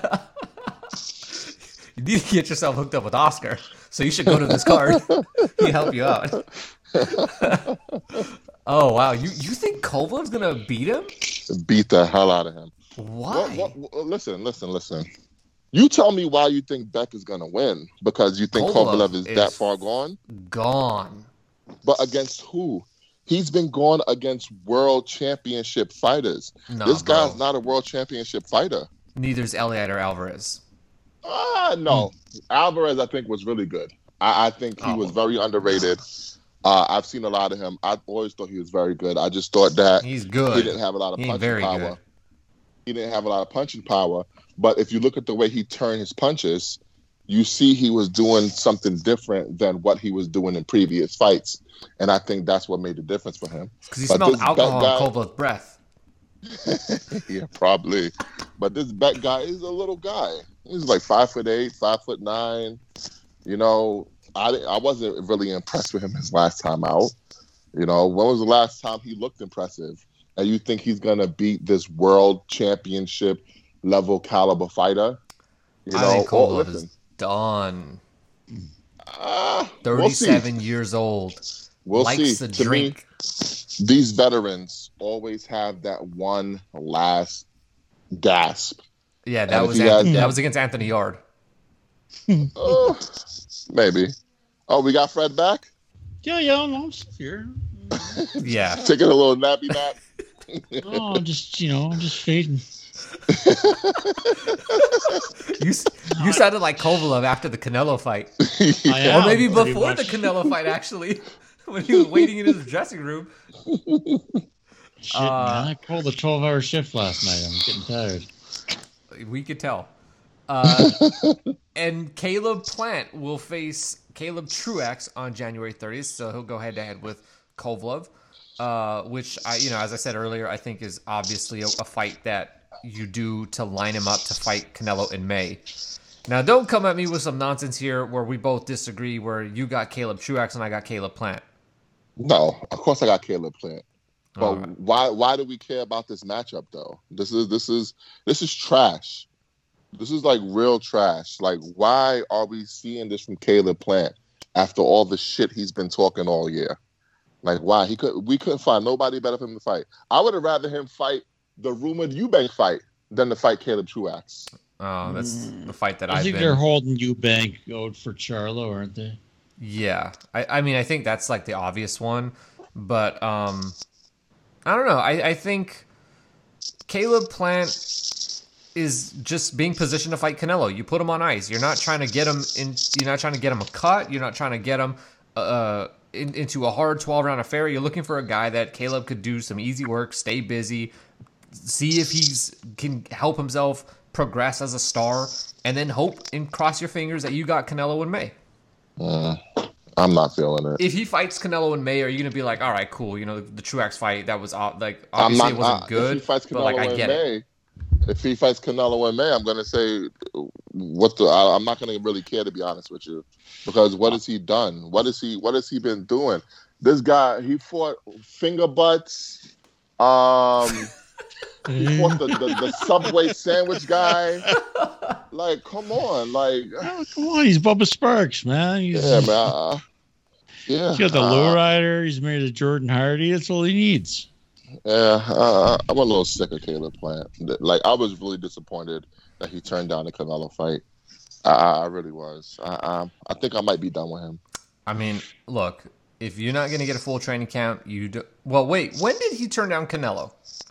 You need to get yourself hooked up with Oscar, so you should go to this card. He'll help you out. Oh, wow. You you think Kovalev's going to beat him? Beat the hell out of him. Why? What, what, what, listen, listen, listen. You tell me why you think Beck is going to win. Because you think Kovalev is, is that far gone? Gone. But against who? He's been gone against world championship fighters. Nah, this guy's bro. not a world championship fighter. Neither's Elliot or Alvarez. Ah, uh, no. Hmm. Alvarez, I think, was really good. I, I think he oh. was very underrated. Uh, I've seen a lot of him. I always thought he was very good. I just thought that he's good. He didn't have a lot of he ain't punching very power. Good. He didn't have a lot of punching power. But if you look at the way he turned his punches, you see he was doing something different than what he was doing in previous fights. And I think that's what made the difference for him. Because he but smelled alcohol guy, in Kovala's breath. Yeah, probably. But this Beck guy is a little guy. He's like five foot eight, five foot nine. You know, I I wasn't really impressed with him his last time out. You know, when was the last time he looked impressive? And you think he's gonna beat this world championship level caliber fighter? You know, I think oh, Kovalev listen. is done. Uh, Thirty-seven we'll years old. We'll likes see. to To drink. Me, these veterans always have that one last gasp. Yeah, that And was if he Anthony, has- that was against Anthony Yard. Oh, maybe. Oh, we got Fred back? Yeah, yeah, no, I'm still here. Yeah. Taking a little nappy nap. Oh, I'm just, you know, I'm just fading. You you sounded like Kovalev after the Canelo fight. I am, Or maybe pretty before much. the Canelo fight, actually. When he was waiting in his dressing room. Shit, Uh, man, I pulled a twelve-hour shift last night. I'm getting tired. We could tell. Uh, and Caleb Plant will face Caleb Truax on January thirtieth, so he'll go head-to-head with Kovalev, uh, which, I, you know, as I said earlier, I think is obviously a, a fight that you do to line him up to fight Canelo in May. Now, don't come at me with some nonsense here where we both disagree, where you got Caleb Truax and I got Caleb Plant. No, of course I got Caleb Plant. But All right. why why do we care about this matchup though? This is this is this is trash. This is like real trash. Like, why are we seeing this from Caleb Plant after all the shit he's been talking all year? Like, why? He could we couldn't find nobody better for him to fight. I would have rather him fight the rumored Eubank fight than to fight Caleb Truax. Oh, that's the fight that I I've think been... they're holding Eubank out for Charlo, aren't they? Yeah, I, I mean, I think that's like the obvious one, but um, I don't know. I, I think Caleb Plant is just being positioned to fight Canelo. You put him on ice. You're not trying to get him in. You're not trying to get him a cut. You're not trying to get him uh in, into a hard twelve round affair. You're looking for a guy that Caleb could do some easy work, stay busy, see if he's can help himself progress as a star, and then hope and cross your fingers that you got Canelo in May. Uh, I'm not feeling it. If he fights Canelo in May, are you gonna be like, all right, cool, you know, the, the Truax fight that was uh, like I'm obviously not. it wasn't I- good, If he fights but like Canelo I in get it. May, if he fights Canelo in May, I'm gonna say what the. I, I'm not gonna really care, to be honest with you, because what has he done? What is he? What has he been doing? This guy, he fought finger butts. Um, he fought the, the, the Subway sandwich guy. Like, come on, like, Oh, come on, he's Bubba Sparks, man. He's, yeah, man. Uh, yeah, he's got the uh, lowrider. He's married to Jordan Hardy. That's all he needs. Yeah, uh, I'm a little sick of Caleb Plant. Like, I was really disappointed that he turned down the Canelo fight. I, I really was. I, I, I think I might be done with him. I mean, look, if you're not gonna get a full training count, you do. Well, wait, when did he turn down Canelo?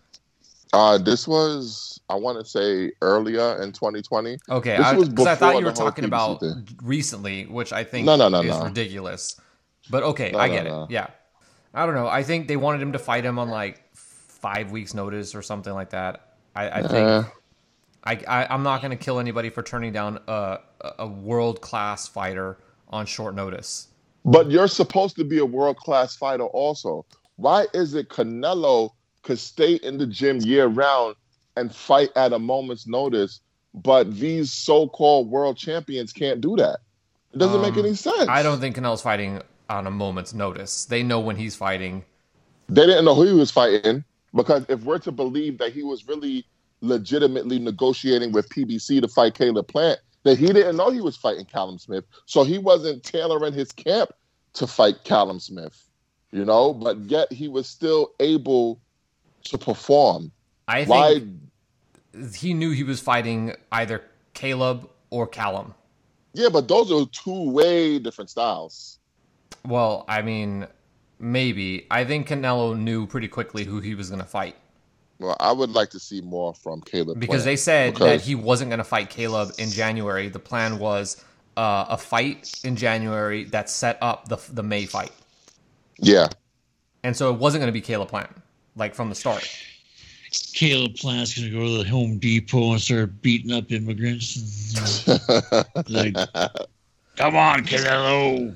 Uh, this was, I want to say, earlier in twenty twenty. Okay, This was because I, thought before you were the whole talking P B C about thing. recently, which I think No, no, no, is no. ridiculous. But okay, No, I no, get no. it. Yeah, I don't know. I think they wanted him to fight him on like five weeks' notice or something like that. I, I think. Uh, I, I I'm not going to kill anybody for turning down a a world class fighter on short notice. But you're supposed to be a world class fighter also. Why is it Canelo could stay in the gym year round and fight at a moment's notice, but these so-called world champions can't do that? It doesn't make Um, any sense. I don't think Canelo's fighting on a moment's notice. They know when he's fighting. They didn't know who he was fighting, because if we're to believe that he was really legitimately negotiating with P B C to fight Caleb Plant, that he didn't know he was fighting Callum Smith. So he wasn't tailoring his camp to fight Callum Smith, you know, but yet he was still able to perform. I Why? think he knew he was fighting either Caleb or Callum. Yeah, but those are two way different styles. Well, I mean, maybe. I think Canelo knew pretty quickly who he was going to fight. Well, I would like to see more from Caleb Because Plant, they said because- that he wasn't going to fight Caleb in January. The plan was uh, a fight in January that set up the the May fight. Yeah. And so it wasn't going to be Caleb Plant, like from the start. Caleb Plant's gonna go to the Home Depot and start beating up immigrants. Like, come on, Canelo,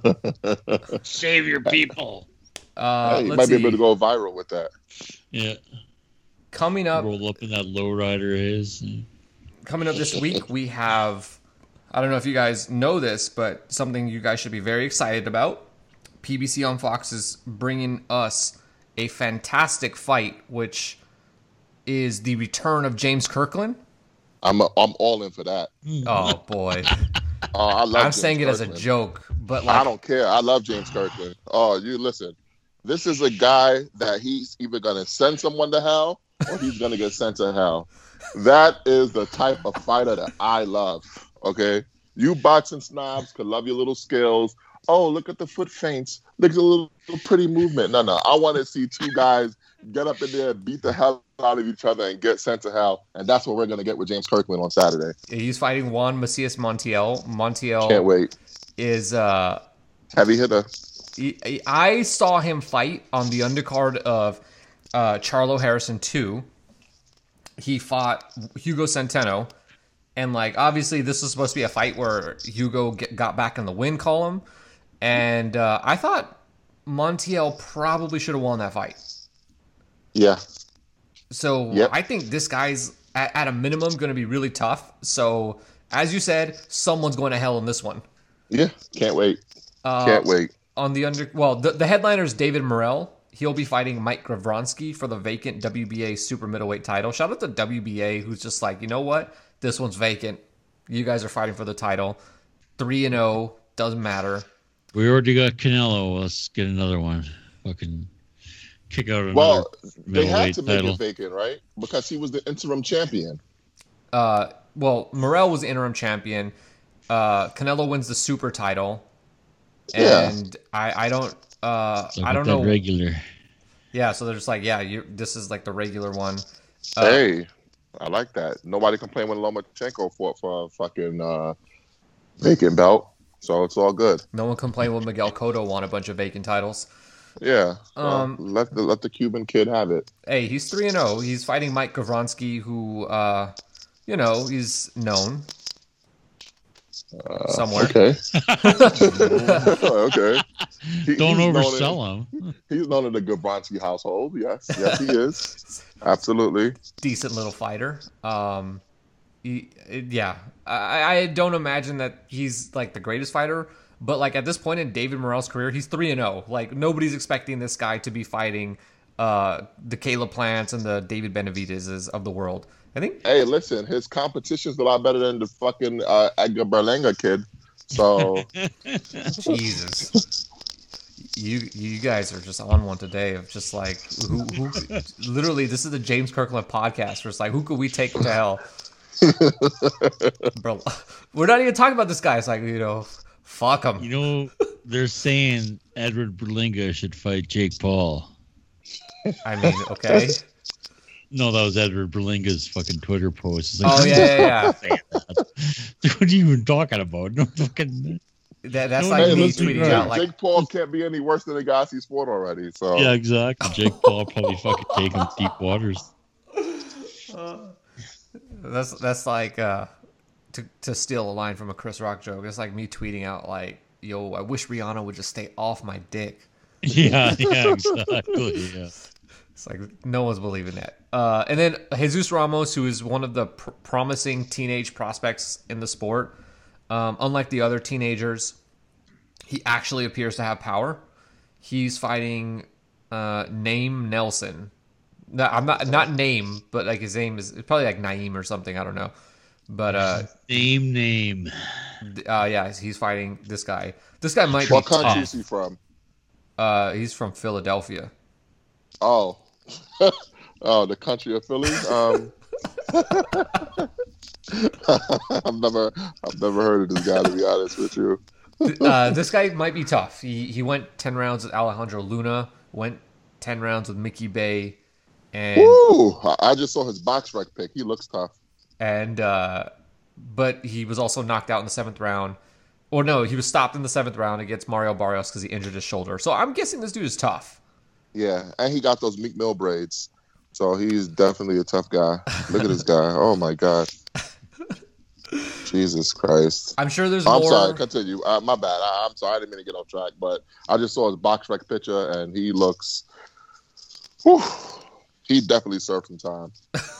save your people. Uh, Hey, you let's might see. be able to go viral with that. Yeah, Coming up, roll up in that lowrider is. coming up this week, we have, I don't know if you guys know this, but something you guys should be very excited about. P B C on Fox is bringing us a fantastic fight, which is the return of James Kirkland. I'm a, I'm all in for that. Oh boy, Oh, I love. I'm James saying it as a Kirkland. joke, but I like, don't care. I love James Kirkland. Oh, you listen. This is a guy that he's either gonna send someone to hell or he's gonna get sent to hell. That is the type of fighter that I love. Okay, you boxing snobs could love your little skills. Oh, look at the foot feints. Look at the little, little pretty movement. No, no. I want to see two guys get up in there, beat the hell out of each other, and get sent to hell. And that's what we're going to get with James Kirkland on Saturday. he's fighting Juan Macias Montiel. Montiel Can't wait. is uh, Heavy hitter. he- I saw him fight on the undercard of uh, Charlo Harrison two. He fought Hugo Centeno, and like obviously this was supposed to be a fight where Hugo get, got back in the win column, and uh, I thought Montiel probably should have won that fight. Yeah. So Yep. I think this guy's at, at a minimum going to be really tough. So as you said, someone's going to hell in this one. Yeah. Can't wait. Uh, Can't wait. On the under, well, the, the headliner is David Morrell. He'll be fighting Mike Gavronski for the vacant W B A super middleweight title. Shout out to W B A, who's just like, you know what? This one's vacant. You guys are fighting for the title. three and oh, doesn't matter. We already got Canelo. Let's get another one. Fucking kick out another Well, they had middleweight to make title. it vacant, right? Because he was the interim champion. Uh, well, Morrell was the interim champion. Uh, Canelo wins the super title. Yeah. And I, I don't, uh, So I don't get that know. regular. Yeah, so they're just like, yeah, you. This is like the regular one. Uh, Hey, I like that. Nobody complained when Lomachenko fought for a fucking uh, vacant belt. So it's all good. No one complained when Miguel Cotto won a bunch of vacant titles. Yeah. Well, Um, let the let the Cuban kid have it. Hey, he's three and zero. He's fighting Mike Gavronski, who, uh, you know, he's known Uh, somewhere. Okay. okay. He- Don't he's known oversell him. in- He's known in the Gabronski household. Yes. Yes, he is. Absolutely. Decent little fighter. Um, he, yeah, I, I don't imagine that he's like the greatest fighter, but like at this point in David Morrell's career, he's three and zero. Like nobody's expecting this guy to be fighting uh the Caleb Plants and the David Benavidez's of the world. I think. Hey, listen, his competition's a lot better than the fucking uh, Edgar Berlanga kid. So Jesus. You you guys are just on one today of just like who who literally this is the James Kirkland podcast where it's like who could we take to hell? Bro, we're not even talking about this guy. It's like, you know, fuck him. You know, they're saying Edward Berlinga should fight Jake Paul. I mean, okay. No, that was Edward Berlinga's fucking Twitter post. It's like, Oh yeah, yeah, yeah. what are you even talking about? No fucking. That, that's No, like hey, me listen, tweeting Jake, out like, Jake Paul can't be any worse than the guys he's fought already. So Yeah, exactly. Jake Paul probably fucking taking deep waters. that's that's like uh, to to steal a line from a Chris Rock joke. It's like me tweeting out like, "Yo, I wish Rihanna would just stay off my dick." Yeah, yeah, exactly. Yeah. It's like no one's believing that. Uh, and then Jesus Ramos, who is one of the pr- promising teenage prospects in the sport, um, unlike the other teenagers, he actually appears to have power. He's fighting uh, Naeem Nelson. No, I'm not not name, but like his name is it's probably like Naeem or something. I don't know. But uh, Name, name. uh, yeah, he's fighting this guy. This guy might what be country tough. is he from? Uh, he's from Philadelphia. Oh, oh, the country of Philly. Um, I've never, I've never heard of this guy. To be honest with you. uh, this guy might be tough. He he went ten rounds with Alejandro Luna, went ten rounds with Mickey Bay, and Woo! I- I just saw his box rec pick. He looks tough. and uh, but he was also knocked out in the seventh round Or no, he was stopped in the seventh round against Mario Barrios because he injured his shoulder. So I'm guessing this dude is tough. Yeah, and he got those Meek Mill braids. So he's definitely a tough guy. Look at this guy. Oh, my God. Jesus Christ. I'm sure there's I'm more. sorry, continue. Uh, my bad. I, I'm sorry, I didn't mean to get off track, but I just saw his box rec picture, and he looks... Whew, he definitely served some time.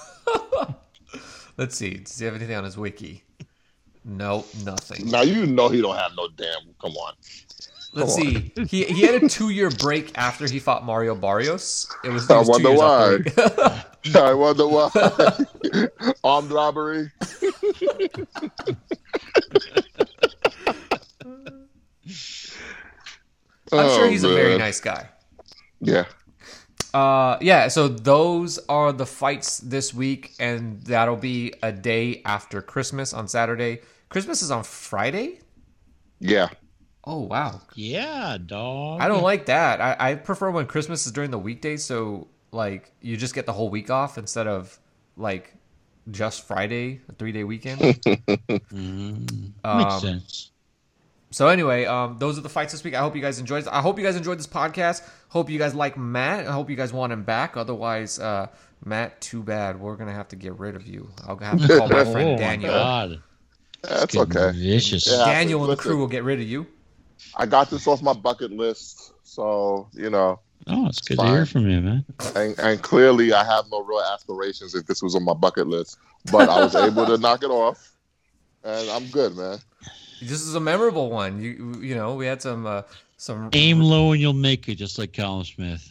Let's see. Does he have anything on his wiki? Nope, nothing. Now, you know he don't have no damn... Come on. Let's Come see. He he had a two-year break after he fought Mario Barrios. It was, it I was wonder two years why. off the break. I wonder why. Armed robbery. I'm sure he's Oh, a very man. nice guy. Yeah. Uh, yeah, so those are the fights this week, and that'll be a day after Christmas on Saturday. Christmas is on Friday? Yeah. Oh, wow. Yeah, dog. I don't like that. I, I prefer when Christmas is during the weekdays, so, like, you just get the whole week off instead of, like, just Friday, a three-day weekend. Mm, Um, makes sense. So anyway, um, those are the fights this week. I hope you guys enjoyed. I hope you guys enjoyed this podcast. Hope you guys like Matt. I hope you guys want him back. Otherwise, uh, Matt, too bad. We're gonna have to get rid of you. I'll have to call my friend Oh, Daniel. my God. That's Getting okay. Vicious. Yeah. Daniel and the Listen. crew will get rid of you. I got this off my bucket list, so you know, Oh, it's good Fine. to hear from you, man. and, and clearly I have no real aspirations if this was on my bucket list, but I was able to knock it off, and I'm good, man. This is a memorable one. You you know we had some uh, some Aim low and you'll make it, just like Callum Smith.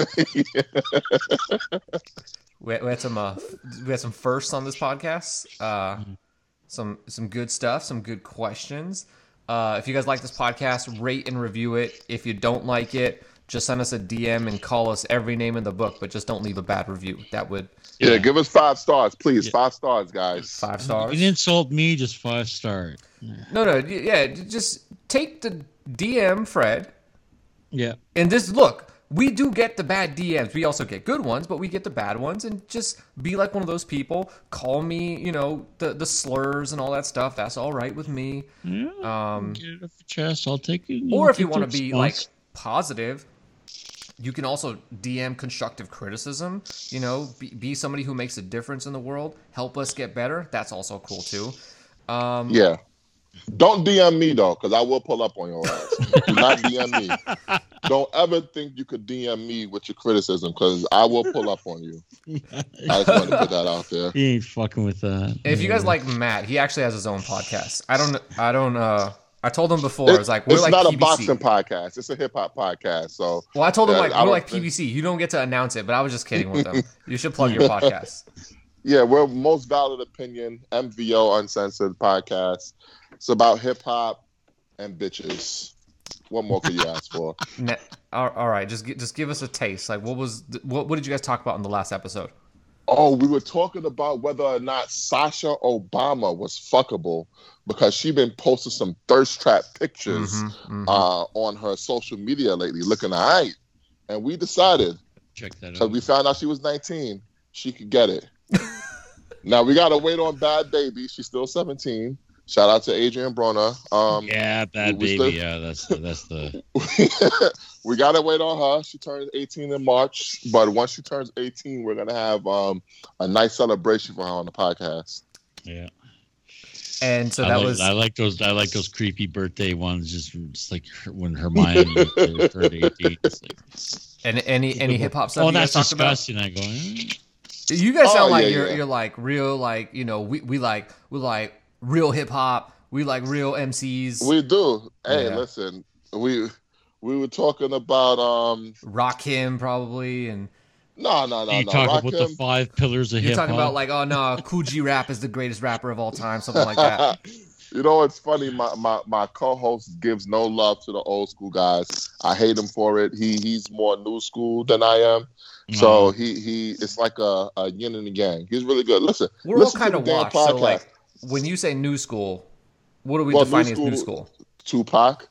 we had, we had some uh, we had some firsts on this podcast. Uh, some some good stuff. Some good questions. Uh, if you guys like this podcast, rate and review it. If you don't like it, just send us a D M and call us every name in the book, but just don't leave a bad review. That would Yeah, Yeah. give us five stars, please. Yeah. Five stars, guys. five You stars. can insult me, just five star. No, no, y- yeah, just take the D M Fred. Yeah. And this, look, we do get the bad D Ms. We also get good ones, but we get the bad ones. And just be like one of those people. Call me, you know, the, the slurs and all that stuff. That's all right with me. Yeah. Um, Get it off your chest. I'll take it. or if you take want to the be like response. positive, you can also D M constructive criticism. You know, be, be somebody who makes a difference in the world. Help us get better. That's also cool too. Um, Yeah. Don't D M me though, because I will pull up on your ass. Do not D M me. Don't ever think you could D M me with your criticism, because I will pull up on you. I just want to put that out there. He ain't fucking with that. If you guys like Matt, he actually has his own podcast. I don't. I don't. uh I told him before. I was like, we're it's like not P B C. a boxing podcast. It's a hip hop podcast. So Well, I told him Yeah, like I we're don't like think- P B C. You don't get to announce it, but I was just kidding with them. You should plug your podcast. yeah, we're most valid opinion, M V O Uncensored podcast. It's about hip hop and bitches. What more could you ask for? Ne- all all right, just gi- just give us a taste. Like, what was th- what? What did you guys talk about in the last episode? Oh, we were talking about whether or not Sasha Obama was fuckable because she been posting some thirst trap pictures Mhm, mhm. uh, on her social media lately, looking all right. And we decided, Check that because out. we found out she was nineteen, she could get it. Now we gotta wait on Bad Baby. She's still seventeen. Shout out to Adrian Broner. Um, Yeah, bad we baby. still- Yeah, that's the, that's the. we gotta wait on her. She turns eighteen in March, but once she turns eighteen, we're gonna have um, a nice celebration for her on the podcast. Yeah. And so I that like, was I like those. I like those creepy birthday ones. Just, just like her, when Hermione turned eighteen. It's like, and any any hip hop stuff. oh, you guys that's talked about? disgusting. I go. eh. You guys sound Oh, like yeah, you're yeah. you're like real like you know we we like we like real hip hop. We like real M Cs. We do. Hey, Yeah. listen, we we were talking about um Rock him probably, and no no no You no talk about the Rakim. five pillars of you're hip talking hop. about like oh no, Coogee Rap is the greatest rapper of all time, something like that. You know what's funny? My, my my co-host gives no love to the old school guys. I hate him for it. He he's more new school than I am. So he he it's like a, a yin and a yang. He's really good. Listen, We're all listen kind to of the damn washed. So podcast. like when you say new school, what are we Well, new defining as new school- school? Tupac.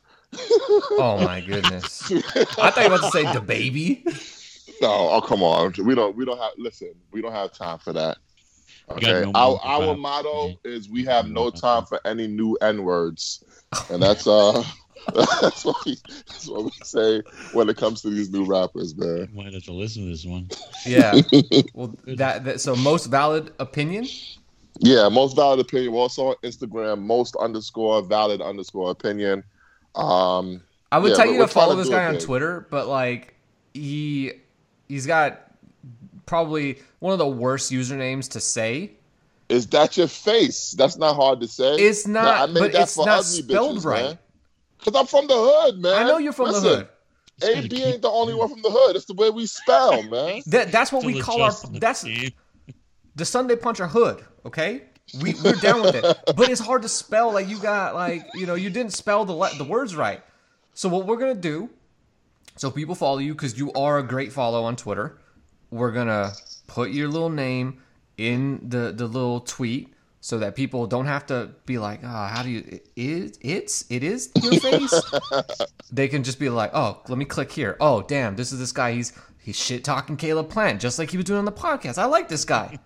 Oh my goodness! I thought you were about to say the baby. No, oh come on. We don't we don't have listen, we don't have time for that. Okay, no our more our crap. motto is we have no time for any new N words, and that's uh that's what we that's what we say when it comes to these new rappers, man. Might have to listen to this one. Yeah. Well, that, that so most valid opinion. Yeah, most valid opinion. We're also on Instagram, most underscore valid underscore opinion. Um, I would yeah, tell we're- you we're to follow trying to this do it guy on big. Twitter, but like he he's got probably one of the worst usernames to say. Is that your face? That's not hard to say. It's Nah, not, I made but that it's for not ugly spelled bitches, right. man. Cause I'm from the hood, man. I know you're from Listen, the hood. A B ain't the only one from the hood. It's the way we spell, man. That that's what we Still call our adjusting the that's name. the Sunday Puncher hood. Okay, we we're down with it, but it's hard to spell. Like you got like you know you didn't spell the le- the words right. So what we're gonna do, so people follow you because you are a great follow on Twitter. We're gonna put your little name in the the little tweet so that people don't have to be like, oh, how do you it it's it is your face. They can just be like, oh, let me click here. Oh, damn, this is this guy. He's he's shit talking Caleb Plant just like he was doing on the podcast. I like this guy.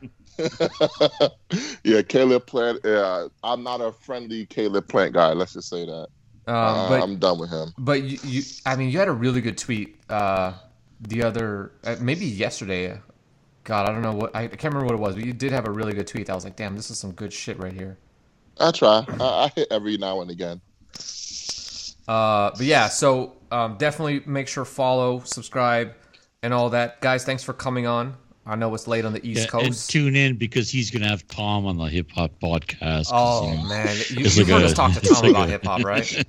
Yeah, Caleb Plant. Yeah, I'm not a friendly Caleb Plant guy. Let's just say that. Um, Uh, but I'm done with him. but you, you I mean you had a really good tweet uh, the other uh, maybe yesterday. God, I don't know what I can't remember what it was, but you did have a really good tweet. I was like, damn, this is some good shit right here. I try. I, I hit every now and again. Uh, but yeah, so um, definitely make sure follow, subscribe, and all that, guys. Thanks for coming on. I know it's late on the East Yeah, and Coast. tune in because he's going to have Tom on the Hip Hop Podcast. 'cause, Oh you know, man, you, it's you've like heard a- us talk to it's Tom like about a- hip hop, right?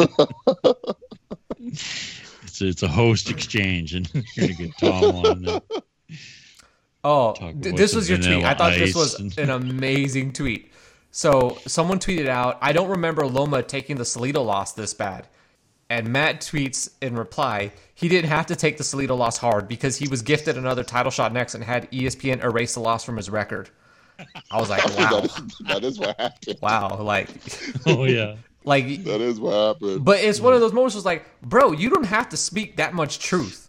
it's, a, it's a host exchange, and you're going to get Tom on there. Oh, Talk th- about this the was your tweet. Vanilla I thought this Ice was and- an amazing tweet. So someone tweeted out, I don't remember Loma taking the Salido loss this bad. And Matt tweets in reply, he didn't have to take the Salido loss hard because he was gifted another title shot next and had E S P N erase the loss from his record. I was like, wow, that, is, that is what happened. wow, like, Oh, yeah. like, That is what happened. but it's one of those moments was like, bro, you don't have to speak that much truth.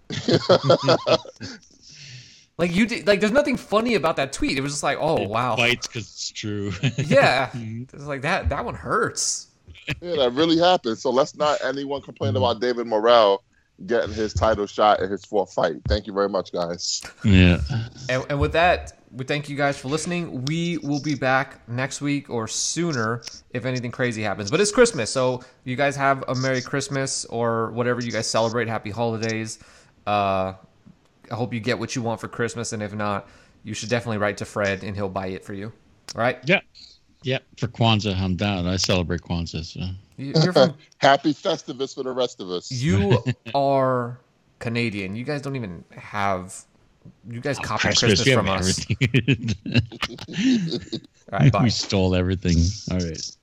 Like you did, like there's nothing funny about that tweet. It was just like, oh wow, Bites because it's true. yeah. It's like that. That one hurts. Yeah, that really happened. So let's not anyone complain about David Morrell getting his title shot in his fourth fight. Thank you very much, guys. Yeah. And, and with that, we thank you guys for listening. We will be back next week or sooner if anything crazy happens. But it's Christmas, so you guys have a Merry Christmas or whatever you guys celebrate. Happy holidays. Uh, I hope you get what you want for Christmas, and if not, you should definitely write to Fred, and he'll buy it for you. All right? Yeah. Yeah. For Kwanzaa, I'm down. I celebrate Kwanzaa. So. You- You're from, Happy Festivus for the rest of us. you are Canadian. You guys don't even have. You guys copy Christmas, we from have us. everything. All right, bye. We stole everything. All right.